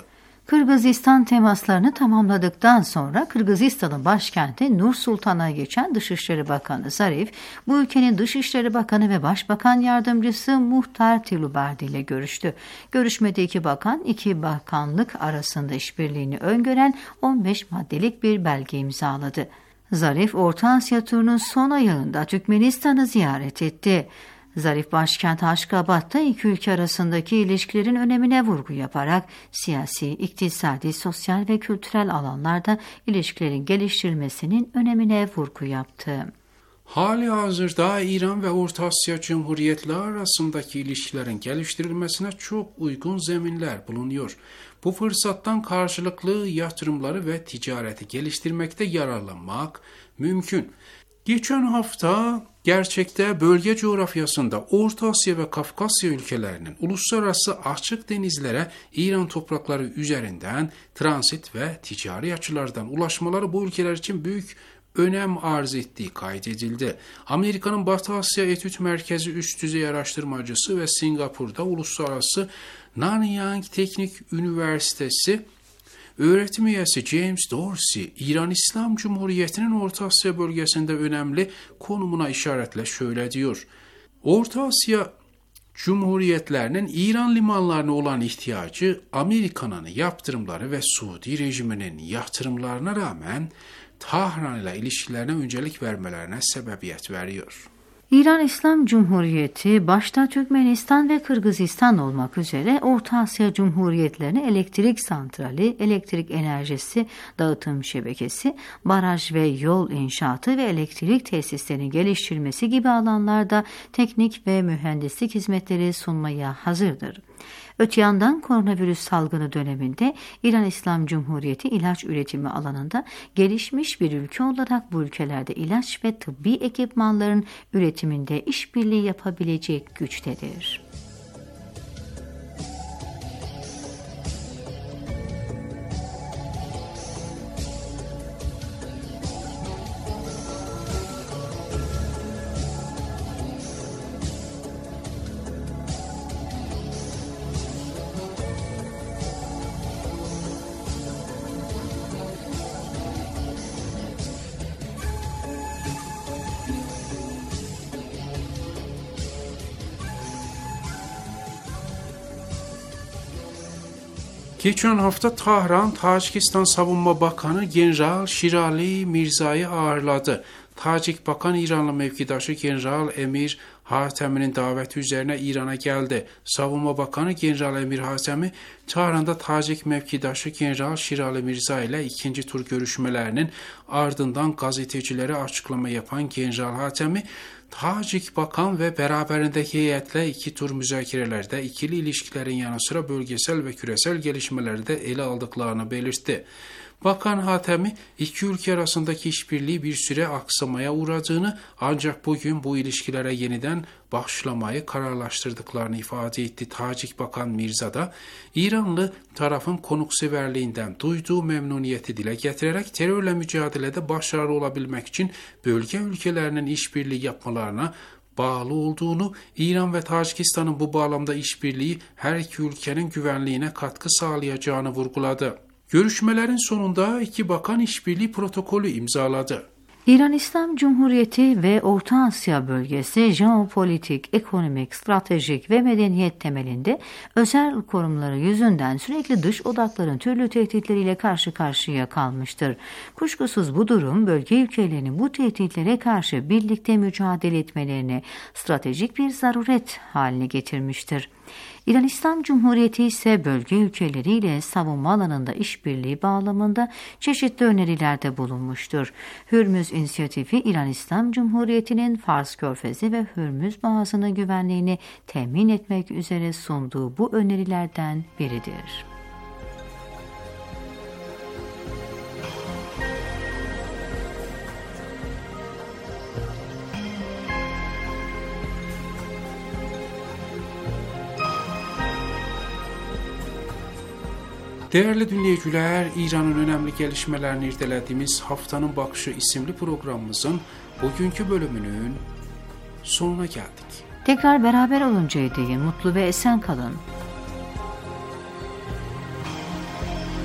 Kırgızistan temaslarını tamamladıktan sonra Kırgızistan'ın başkenti Nur Sultan'a geçen Dışişleri Bakanı Zarif, bu ülkenin Dışişleri Bakanı ve Başbakan Yardımcısı Muhtar Tilubardi ile görüştü. Görüşmede iki bakan, iki bakanlık arasında işbirliğini öngören on beş maddelik bir belge imzaladı. Zarif, Orta Asya turunun son ayağında Türkmenistan'ı ziyaret etti. Zarif başkent Aşkabat'ta iki ülke arasındaki ilişkilerin önemine vurgu yaparak siyasi, iktisadi, sosyal ve kültürel alanlarda ilişkilerin geliştirilmesinin önemine vurgu yaptı. Hali hazırda İran ve Orta Asya Cumhuriyetleri arasındaki ilişkilerin geliştirilmesine çok uygun zeminler bulunuyor. Bu fırsattan karşılıklı yatırımları ve ticareti geliştirmekte yararlanmak mümkün. Geçen hafta gerçekte bölge coğrafyasında Orta Asya ve Kafkasya ülkelerinin uluslararası açık denizlere İran toprakları üzerinden transit ve ticari açılardan ulaşmaları bu ülkeler için büyük önem arz ettiği kaydedildi. Amerika'nın Batı Asya Etüt Merkezi üst düzey araştırmacısı ve Singapur'da Uluslararası Nanyang Teknik Üniversitesi öğretim üyesi James Dorsey, İran İslam Cumhuriyeti'nin Orta Asya bölgesinde önemli konumuna işaretle şöyle diyor. Orta Asya Cumhuriyetlerinin İran limanlarına olan ihtiyacı, Amerika'nın yaptırımları ve Suudi rejiminin yatırımlarına rağmen Tahran ile ilişkilerine öncelik vermelerine sebebiyet veriyor. İran İslam Cumhuriyeti başta Türkmenistan ve Kırgızistan olmak üzere Orta Asya Cumhuriyetlerine elektrik santrali, elektrik enerjisi, dağıtım şebekesi, baraj ve yol inşaatı ve elektrik tesislerinin geliştirilmesi gibi alanlarda teknik ve mühendislik hizmetleri sunmaya hazırdır. Öte yandan koronavirüs salgını döneminde İran İslam Cumhuriyeti ilaç üretimi alanında gelişmiş bir ülke olarak bu ülkelerde ilaç ve tıbbi ekipmanların üretiminde işbirliği yapabilecek güçtedir. Geçen hafta Tahran, Tacikistan Savunma Bakanı General Şirali Mirza'yı ağırladı. Tacik Bakan İranlı mevkidaşı General Emir Hatemi'nin daveti üzerine İran'a geldi. Savunma Bakanı General Emir Hatemi, Tahran'da Tacik mevkidaşı General Şirali Mirza ile ikinci tur görüşmelerinin ardından gazetecilere açıklama yapan General Hatemi, Tacik Bakan ve beraberindeki heyetle iki tur müzakerelerde ikili ilişkilerin yanı sıra bölgesel ve küresel gelişmeleri de ele aldıklarını belirtti. Bakan Hatemi, iki ülke arasındaki işbirliği bir süre aksamaya uğradığını ancak bugün bu ilişkilere yeniden başlamayı kararlaştırdıklarını ifade etti. Tacik Bakan Mirza da İranlı tarafın konukseverliğinden duyduğu memnuniyeti dile getirerek terörle mücadelede başarılı olabilmek için bölge ülkelerinin işbirliği yapmalarına bağlı olduğunu, İran ve Tacikistan'ın bu bağlamda işbirliği her iki ülkenin güvenliğine katkı sağlayacağını vurguladı. Görüşmelerin sonunda iki bakan işbirliği protokolü imzaladı. İran İslam Cumhuriyeti ve Orta Asya bölgesi jeopolitik, ekonomik, stratejik ve medeniyet temelinde özel konumları yüzünden sürekli dış odakların türlü tehditleriyle karşı karşıya kalmıştır. Kuşkusuz bu durum bölge ülkelerinin bu tehditlere karşı birlikte mücadele etmelerini stratejik bir zaruret haline getirmiştir. İran İslam Cumhuriyeti ise bölge ülkeleriyle savunma alanında işbirliği bağlamında çeşitli önerilerde bulunmuştur. Hürmüz İnisiyatifi İran İslam Cumhuriyeti'nin Fars Körfezi ve Hürmüz Boğazı'nın güvenliğini temin etmek üzere sunduğu bu önerilerden biridir. Değerli dinleyiciler, İran'ın önemli gelişmelerini irdelediğimiz Haftanın Bakışı isimli programımızın bugünkü bölümünün sonuna geldik. Tekrar beraber oluncaya değin mutlu ve esen kalın.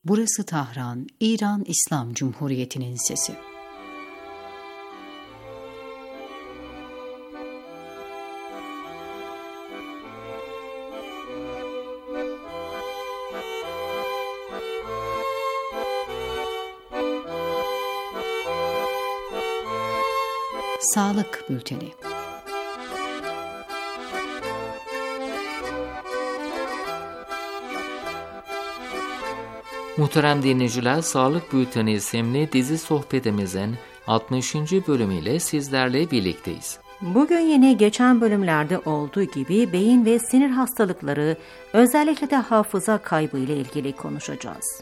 Burası Tahran, İran İslam Cumhuriyeti'nin sesi. Sağlık Bülteni. Muhterem dinleyiciler, Sağlık Bülteni isimli dizi sohbetimizin altmışıncı bölümüyle sizlerle birlikteyiz. Bugün yine geçen bölümlerde olduğu gibi beyin ve sinir hastalıkları, özellikle de hafıza kaybı ile ilgili konuşacağız.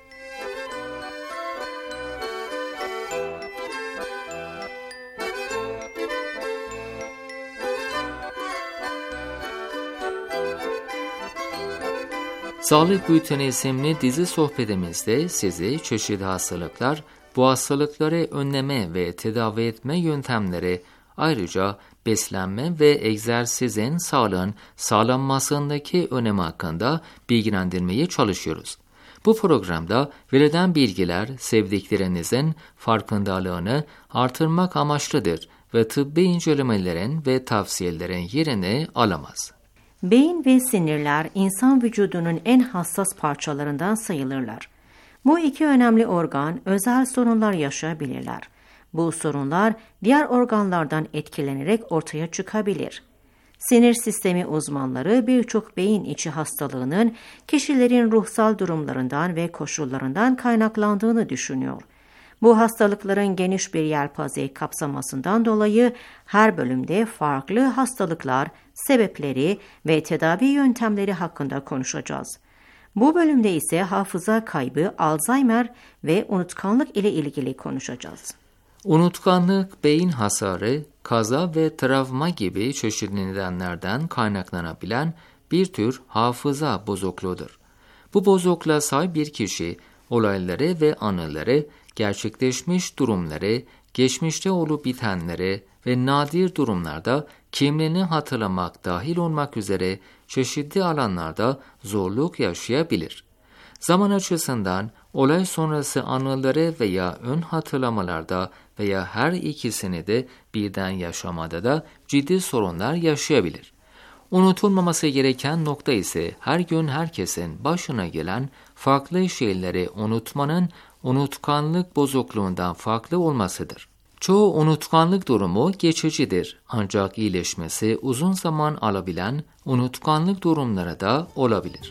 Sağlık Bülteni isimli dizi sohbetimizde sizi çeşitli hastalıklar, bu hastalıkları önleme ve tedavi etme yöntemleri, ayrıca beslenme ve egzersizin sağlığın sağlanmasındaki önemi hakkında bilgilendirmeye çalışıyoruz. Bu programda verilen bilgiler sevdiklerinizin farkındalığını artırmak amaçlıdır ve tıbbi incelemelerin ve tavsiyelerin yerini alamaz. Beyin ve sinirler insan vücudunun en hassas parçalarından sayılırlar. Bu iki önemli organ özel sorunlar yaşayabilirler. Bu sorunlar diğer organlardan etkilenerek ortaya çıkabilir. Sinir sistemi uzmanları birçok beyin içi hastalığının kişilerin ruhsal durumlarından ve koşullarından kaynaklandığını düşünüyor. Bu hastalıkların geniş bir yelpazeyi kapsamasından dolayı her bölümde farklı hastalıklar, sebepleri ve tedavi yöntemleri hakkında konuşacağız. Bu bölümde ise hafıza kaybı, Alzheimer ve unutkanlık ile ilgili konuşacağız. Unutkanlık, beyin hasarı, kaza ve travma gibi çeşitli nedenlerden kaynaklanabilen bir tür hafıza bozukluğudur. Bu bozukluğa sahip bir kişi olayları ve anıları, gerçekleşmiş durumları, geçmişte olup bitenleri ve nadir durumlarda kimliğini hatırlamak dahil olmak üzere çeşitli alanlarda zorluk yaşayabilir. Zaman açısından olay sonrası anıları veya ön hatırlamalarda veya her ikisini de birden yaşamada da ciddi sorunlar yaşayabilir. Unutulmaması gereken nokta ise her gün herkesin başına gelen farklı şeyleri unutmanın unutkanlık bozukluğundan farklı olmasıdır. Çoğu unutkanlık durumu geçicidir, ancak iyileşmesi uzun zaman alabilen unutkanlık durumları da olabilir.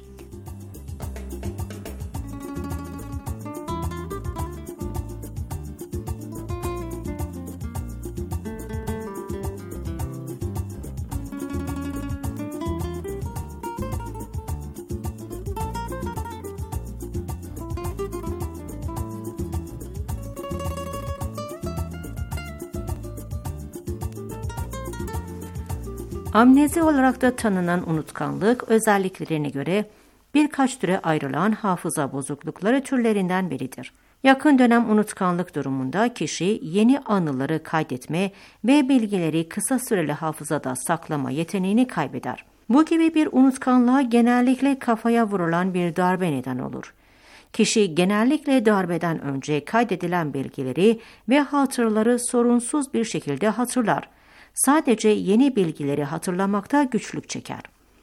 Amnezi olarak da tanınan unutkanlık özelliklerine göre birkaç türe ayrılan hafıza bozuklukları türlerinden biridir. Yakın dönem unutkanlık durumunda kişi yeni anıları kaydetme ve bilgileri kısa süreli hafızada saklama yeteneğini kaybeder. Bu gibi bir unutkanlığa genellikle kafaya vurulan bir darbe neden olur. Kişi genellikle darbeden önce kaydedilen bilgileri ve hatırları sorunsuz bir şekilde hatırlar. Sadece yeni bilgileri hatırlamakta güçlük çeker.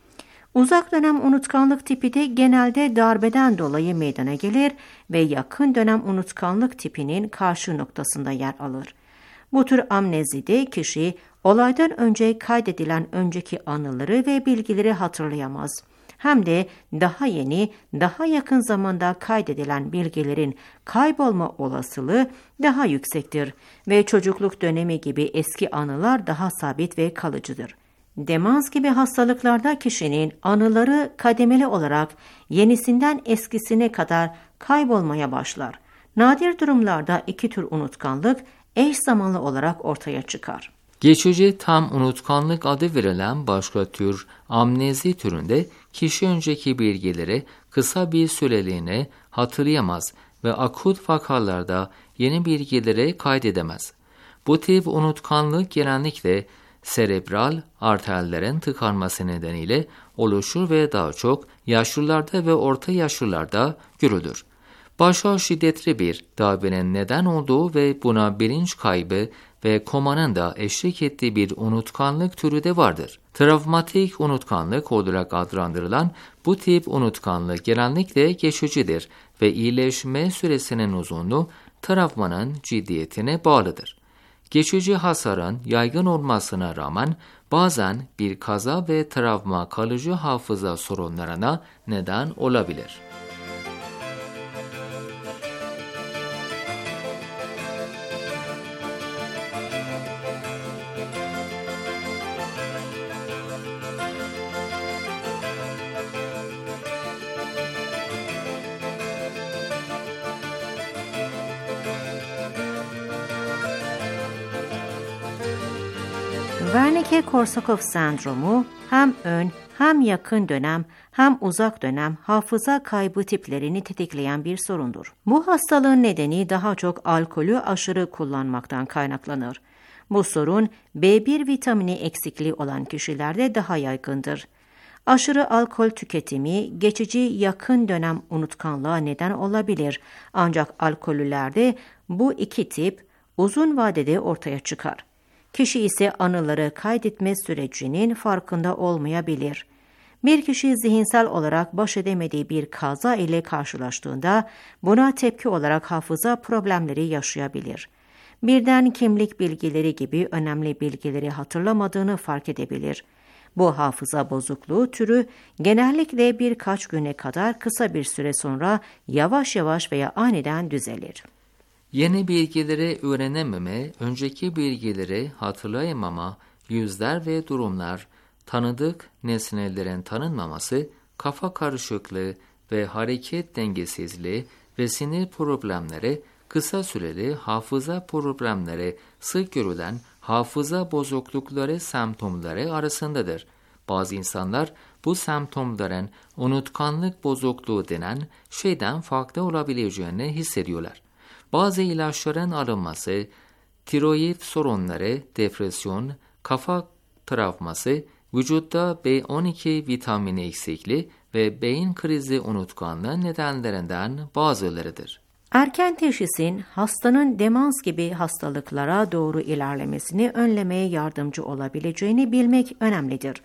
Uzak dönem unutkanlık tipi de genelde darbeden dolayı meydana gelir ve yakın dönem unutkanlık tipinin karşı noktasında yer alır. Bu tür amnezide kişi olaydan önce kaydedilen önceki anıları ve bilgileri hatırlayamaz. Hem de daha yeni, daha yakın zamanda kaydedilen bilgilerin kaybolma olasılığı daha yüksektir ve çocukluk dönemi gibi eski anılar daha sabit ve kalıcıdır. Demans gibi hastalıklarda kişinin anıları kademeli olarak yenisinden eskisine kadar kaybolmaya başlar. Nadir durumlarda iki tür unutkanlık eş zamanlı olarak ortaya çıkar. Geçici tam unutkanlık adı verilen başka tür amnezi türünde kişi önceki bilgileri kısa bir süreliğine hatırlayamaz ve akut vakalarda yeni bilgileri kaydedemez. Bu tip unutkanlık genellikle serebral arterlerin tıkanması nedeniyle oluşur ve daha çok yaşlılarda ve orta yaşlılarda görülür. Başa şiddetli bir darbinin neden olduğu ve buna bilinç kaybı ve komanın da eşlik ettiği bir unutkanlık türü de vardır. Travmatik unutkanlık olarak adlandırılan bu tip unutkanlık genellikle geçicidir ve iyileşme süresinin uzunluğu travmanın ciddiyetine bağlıdır. Geçici hasarın yaygın olmasına rağmen bazen bir kaza ve travma kalıcı hafıza sorunlarına neden olabilir. Wernicke-Korsakoff sendromu hem ön hem yakın dönem hem uzak dönem hafıza kaybı tiplerini tetikleyen bir sorundur. Bu hastalığın nedeni daha çok alkolü aşırı kullanmaktan kaynaklanır. Bu sorun B bir vitamini eksikliği olan kişilerde daha yaygındır. Aşırı alkol tüketimi geçici yakın dönem unutkanlığa neden olabilir. Ancak alkollülerde bu iki tip uzun vadede ortaya çıkar. Kişi ise anıları kaydetme sürecinin farkında olmayabilir. Bir kişi zihinsel olarak baş edemediği bir kaza ile karşılaştığında buna tepki olarak hafıza problemleri yaşayabilir. Birden kimlik bilgileri gibi önemli bilgileri hatırlamadığını fark edebilir. Bu hafıza bozukluğu türü genellikle birkaç güne kadar kısa bir süre sonra yavaş yavaş veya aniden düzelir. Yeni bilgileri öğrenememe, önceki bilgileri hatırlayamama, yüzler ve durumlar, tanıdık nesnelerin tanınmaması, kafa karışıklığı ve hareket dengesizliği ve sinir problemleri, kısa süreli hafıza problemleri sık görülen hafıza bozuklukları semptomları arasındadır. Bazı insanlar bu semptomların unutkanlık bozukluğu denen şeyden farklı olabileceğini hissediyorlar. Bazı ilaçların alınması, tiroid sorunları, depresyon, kafa travması, vücutta B on iki vitamini eksikliği ve beyin krizi unutkanlığı nedenlerinden bazılarıdır. Erken teşhisin hastanın demans gibi hastalıklara doğru ilerlemesini önlemeye yardımcı olabileceğini bilmek önemlidir.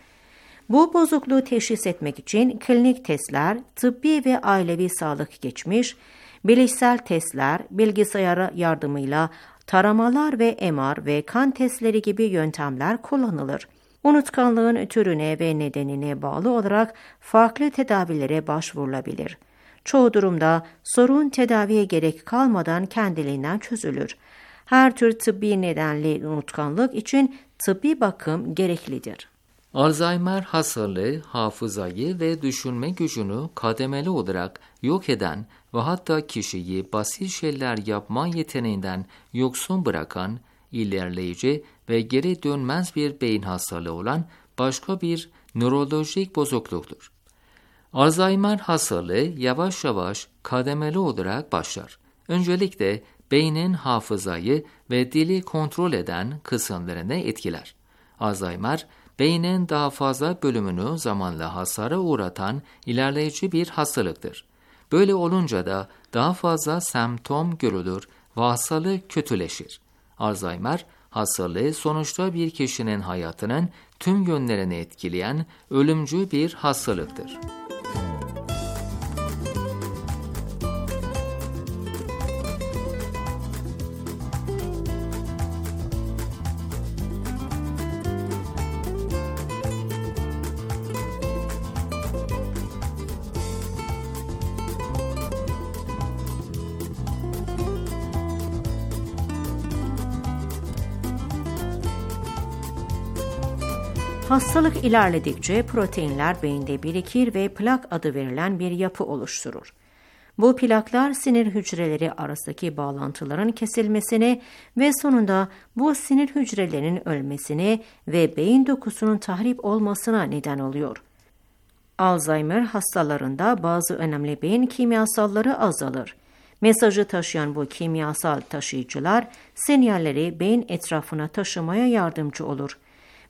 Bu bozukluğu teşhis etmek için klinik testler, tıbbi ve ailevi sağlık geçmiş, bilişsel testler, bilgisayar yardımıyla taramalar ve M R ve kan testleri gibi yöntemler kullanılır. Unutkanlığın türüne ve nedenine bağlı olarak farklı tedavilere başvurulabilir. Çoğu durumda sorun tedaviye gerek kalmadan kendiliğinden çözülür. Her tür tıbbi nedenli unutkanlık için tıbbi bakım gereklidir. Alzheimer hastalığı hafızayı ve düşünme gücünü kademeli olarak yok eden ve hatta kişiyi basit şeyler yapma yeteneğinden yoksun bırakan, ilerleyici ve geri dönmez bir beyin hastalığı olan başka bir nörolojik bozukluktur. Alzheimer hastalığı yavaş yavaş kademeli olarak başlar. Öncelikle beynin hafızayı ve dili kontrol eden kısımlarını etkiler. Alzheimer, beynin daha fazla bölümünü zamanla hasara uğratan ilerleyici bir hastalıktır. Böyle olunca da daha fazla semptom görülür ve hastalık kötüleşir. Alzheimer hastalığı sonuçta bir kişinin hayatının tüm yönlerini etkileyen ölümcül bir hastalıktır. Hastalık ilerledikçe proteinler beyinde birikir ve plak adı verilen bir yapı oluşturur. Bu plaklar sinir hücreleri arasındaki bağlantıların kesilmesine ve sonunda bu sinir hücrelerinin ölmesine ve beyin dokusunun tahrip olmasına neden oluyor. Alzheimer hastalarında bazı önemli beyin kimyasalları azalır. Mesajı taşıyan bu kimyasal taşıyıcılar sinyalleri beyin etrafına taşımaya yardımcı olur.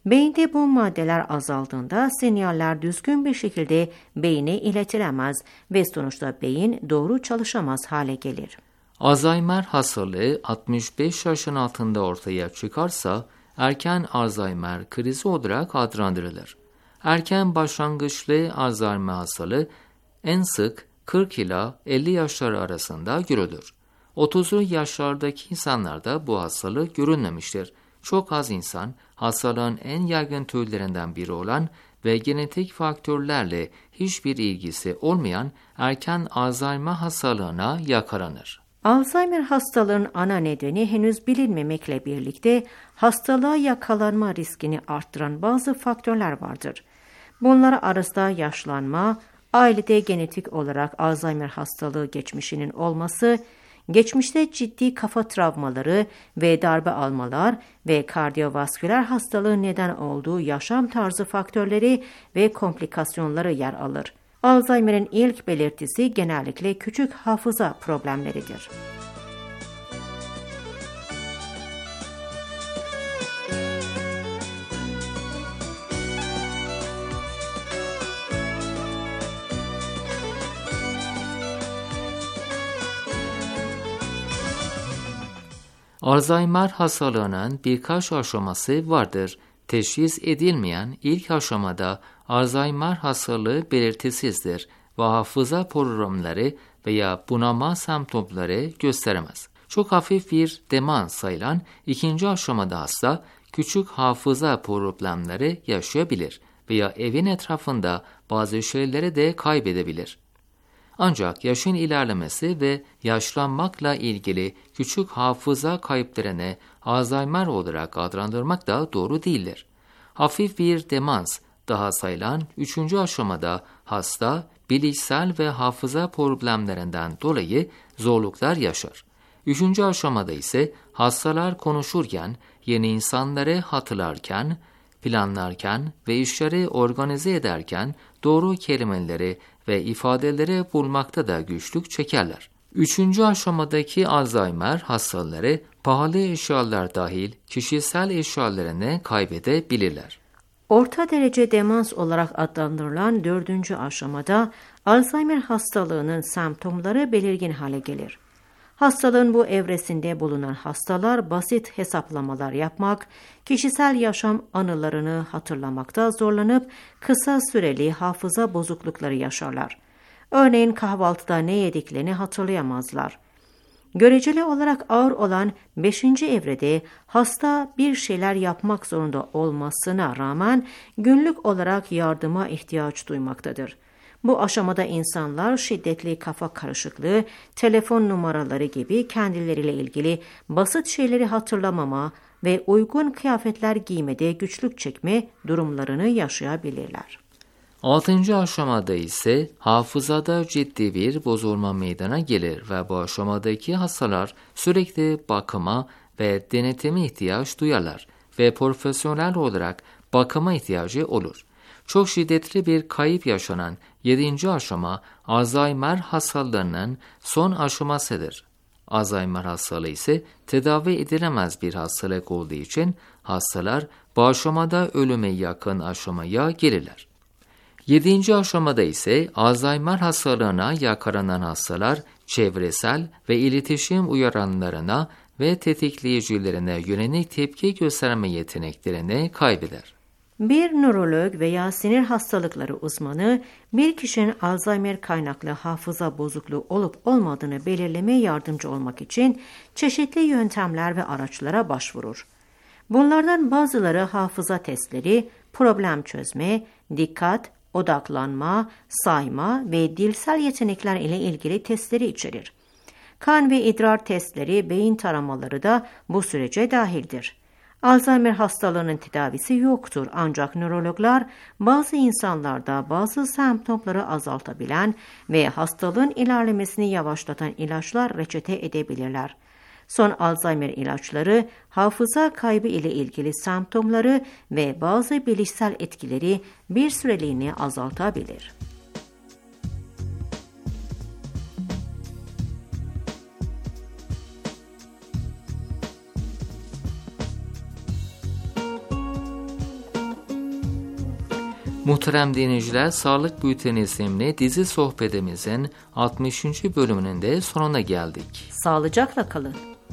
Beyinde bu maddeler azaldığında sinyaller düzgün bir şekilde beyine iletilemez ve sonuçta beyin doğru çalışamaz hale gelir. Alzheimer hastalığı altmış beş yaşın altında ortaya çıkarsa erken Alzheimer krizi olarak adlandırılır. Erken başlangıçlı Alzheimer hastalığı en sık kırk ila elli yaşları arasında görülür. otuzlu yaşlardaki insanlarda bu hastalık görülmemiştir. Çok az insan hastalığın en yaygın türlerinden biri olan ve genetik faktörlerle hiçbir ilgisi olmayan erken Alzheimer hastalığına yakalanır. Alzheimer hastalığının ana nedeni henüz bilinmemekle birlikte hastalığa yakalanma riskini arttıran bazı faktörler vardır. Bunlar arasında yaşlanma, ailede genetik olarak Alzheimer hastalığı geçmişinin olması, geçmişte ciddi kafa travmaları ve darbe almalar ve kardiyovasküler hastalığın neden olduğu yaşam tarzı faktörleri ve komplikasyonları yer alır. Alzheimer'in ilk belirtisi genellikle küçük hafıza problemleridir. Alzheimer hastalığının birkaç aşaması vardır. Teşhis edilmeyen ilk aşamada Alzheimer hastalığı belirtisizdir ve hafıza problemleri veya bunama semptomları gösteremez. Çok hafif bir demans sayılan ikinci aşamada hasta küçük hafıza problemleri yaşayabilir veya evin etrafında bazı şeyleri de kaybedebilir. Ancak yaşın ilerlemesi ve yaşlanmakla ilgili küçük hafıza kayıplarını Alzheimer olarak adlandırmak da doğru değildir. Hafif bir demans daha sayılan üçüncü aşamada hasta bilişsel ve hafıza problemlerinden dolayı zorluklar yaşar. Üçüncü aşamada ise hastalar konuşurken, yeni insanları hatırlarken, planlarken ve işleri organize ederken doğru kelimeleri ve ifadeleri bulmakta da güçlük çekerler. Üçüncü aşamadaki Alzheimer hastaları pahalı eşyalar dahil kişisel eşyalarını kaybedebilirler. Orta derece demans olarak adlandırılan dördüncü aşamada Alzheimer hastalığının semptomları belirgin hale gelir. Hastalığın bu evresinde bulunan hastalar basit hesaplamalar yapmak, kişisel yaşam anılarını hatırlamakta zorlanıp kısa süreli hafıza bozuklukları yaşarlar. Örneğin kahvaltıda ne yediklerini hatırlayamazlar. Göreceli olarak ağır olan beşinci evrede hasta bir şeyler yapmak zorunda olmasına rağmen günlük olarak yardıma ihtiyaç duymaktadır. Bu aşamada insanlar şiddetli kafa karışıklığı, telefon numaraları gibi kendileriyle ilgili basit şeyleri hatırlamama ve uygun kıyafetler giymede güçlük çekme durumlarını yaşayabilirler. Altıncı aşamada ise hafızada ciddi bir bozulma meydana gelir ve bu aşamadaki hastalar sürekli bakıma ve denetime ihtiyaç duyarlar ve profesyonel olarak bakıma ihtiyacı olur. Çok şiddetli bir kayıp yaşanan yedinci aşama Alzheimer hastalığının son aşamasıdır. Alzheimer hastalığı ise tedavi edilemez bir hastalık olduğu için hastalar bu aşamada ölüme yakın aşamaya gelirler. Yedinci aşamada ise Alzheimer hastalığına yakalanan hastalar çevresel ve iletişim uyaranlarına ve tetikleyicilerine yönelik tepki gösterme yeteneklerini kaybeder. Bir nörolog veya sinir hastalıkları uzmanı bir kişinin Alzheimer kaynaklı hafıza bozukluğu olup olmadığını belirlemeye yardımcı olmak için çeşitli yöntemler ve araçlara başvurur. Bunlardan bazıları hafıza testleri, problem çözme, dikkat, odaklanma, sayma ve dilsel yetenekler ile ilgili testleri içerir. Kan ve idrar testleri, beyin taramaları da bu sürece dahildir. Alzheimer hastalığının tedavisi yoktur ancak nörologlar bazı insanlarda bazı semptomları azaltabilen ve hastalığın ilerlemesini yavaşlatan ilaçlar reçete edebilirler. Son Alzheimer ilaçları hafıza kaybı ile ilgili semptomları ve bazı bilişsel etkileri bir süreliğine azaltabilir. Muhterem dinleyiciler, Sağlık Bülteni isimli dizi sohbetimizin altmışıncı bölümünün de sonuna geldik. Sağlıcakla kalın.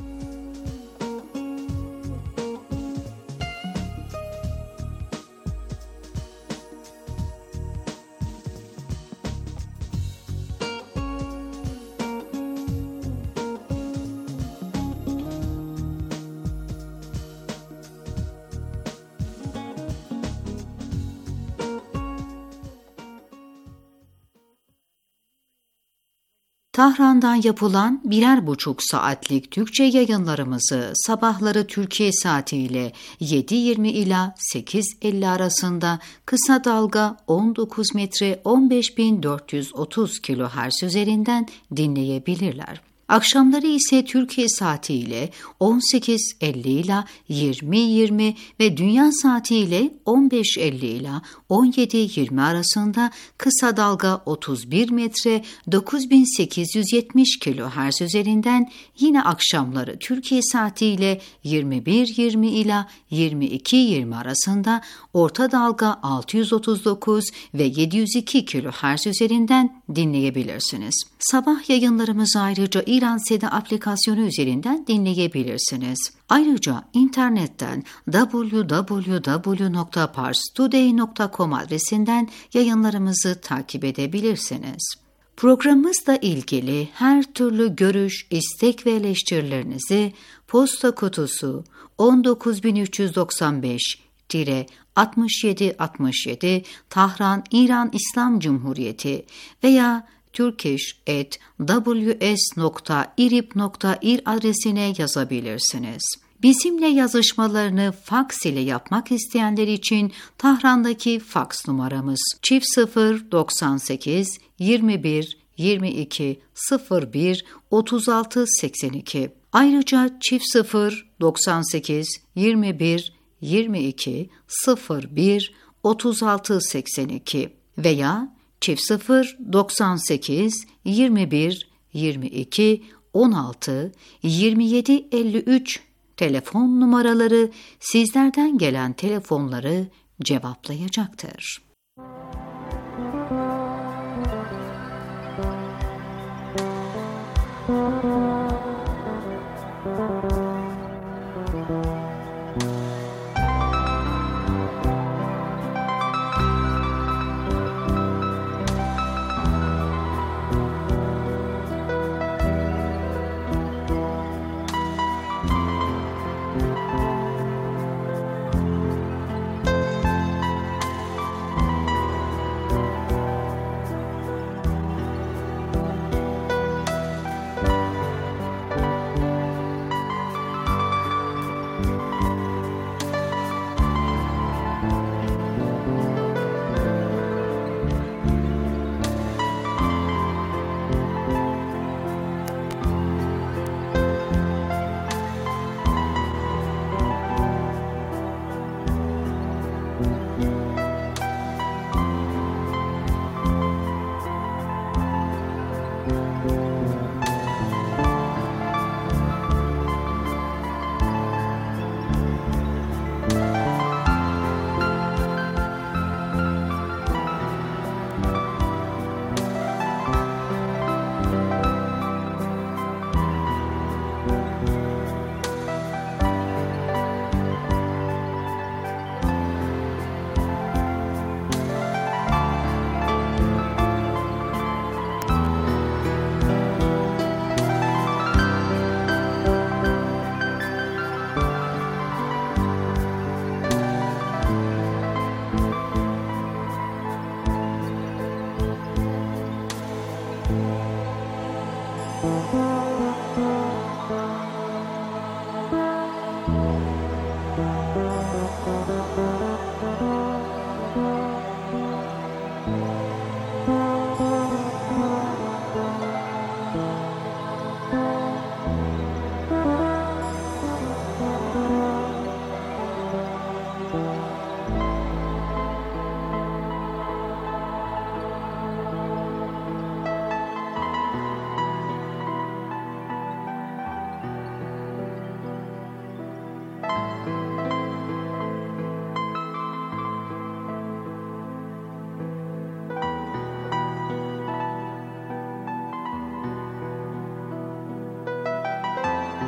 Tahran'dan yapılan birer buçuk saatlik Türkçe yayınlarımızı sabahları Türkiye saatiyle yedi yirmi ila sekiz elli arasında kısa dalga on dokuz metre on beş bin dört yüz otuz kilohertz üzerinden dinleyebilirler. Akşamları ise Türkiye saatiyle on sekiz elli ila yirmi yirmi ve dünya saatiyle on beş elli ila on yedi yirmi arasında kısa dalga otuz bir metre dokuz bin sekiz yüz yetmiş kilohertz üzerinden, yine akşamları Türkiye saatiyle yirmi bir yirmi ila yirmi iki yirmi arasında orta dalga altı yüz otuz dokuz ve yedi yüz iki kilohertz üzerinden dinleyebilirsiniz. Sabah yayınlarımızı ayrıca İran Seda aplikasyonu üzerinden dinleyebilirsiniz. Ayrıca internetten double-u double-u double-u nokta pars today nokta com adresinden yayınlarımızı takip edebilirsiniz. Programımızla ilgili her türlü görüş, istek ve eleştirilerinizi posta kutusu on dokuz bin üç yüz doksan beş altmış yedi altmış yedi Tahran, İran İslam Cumhuriyeti veya turkish at w s nokta irib nokta ir adresine yazabilirsiniz. Bizimle yazışmalarını faks ile yapmak isteyenler için Tahran'daki faks numaramız çift sıfır doksan sekiz yirmi bir yirmi iki sıfır bir otuz altı seksen iki. Ayrıca çift sıfır doksan sekiz yirmi bir yirmi iki sıfır bir otuz altı seksen iki veya çift sıfır doksan sekiz yirmi bir yirmi iki on altı yirmi yedi elli üç telefon numaraları sizlerden gelen telefonları cevaplayacaktır.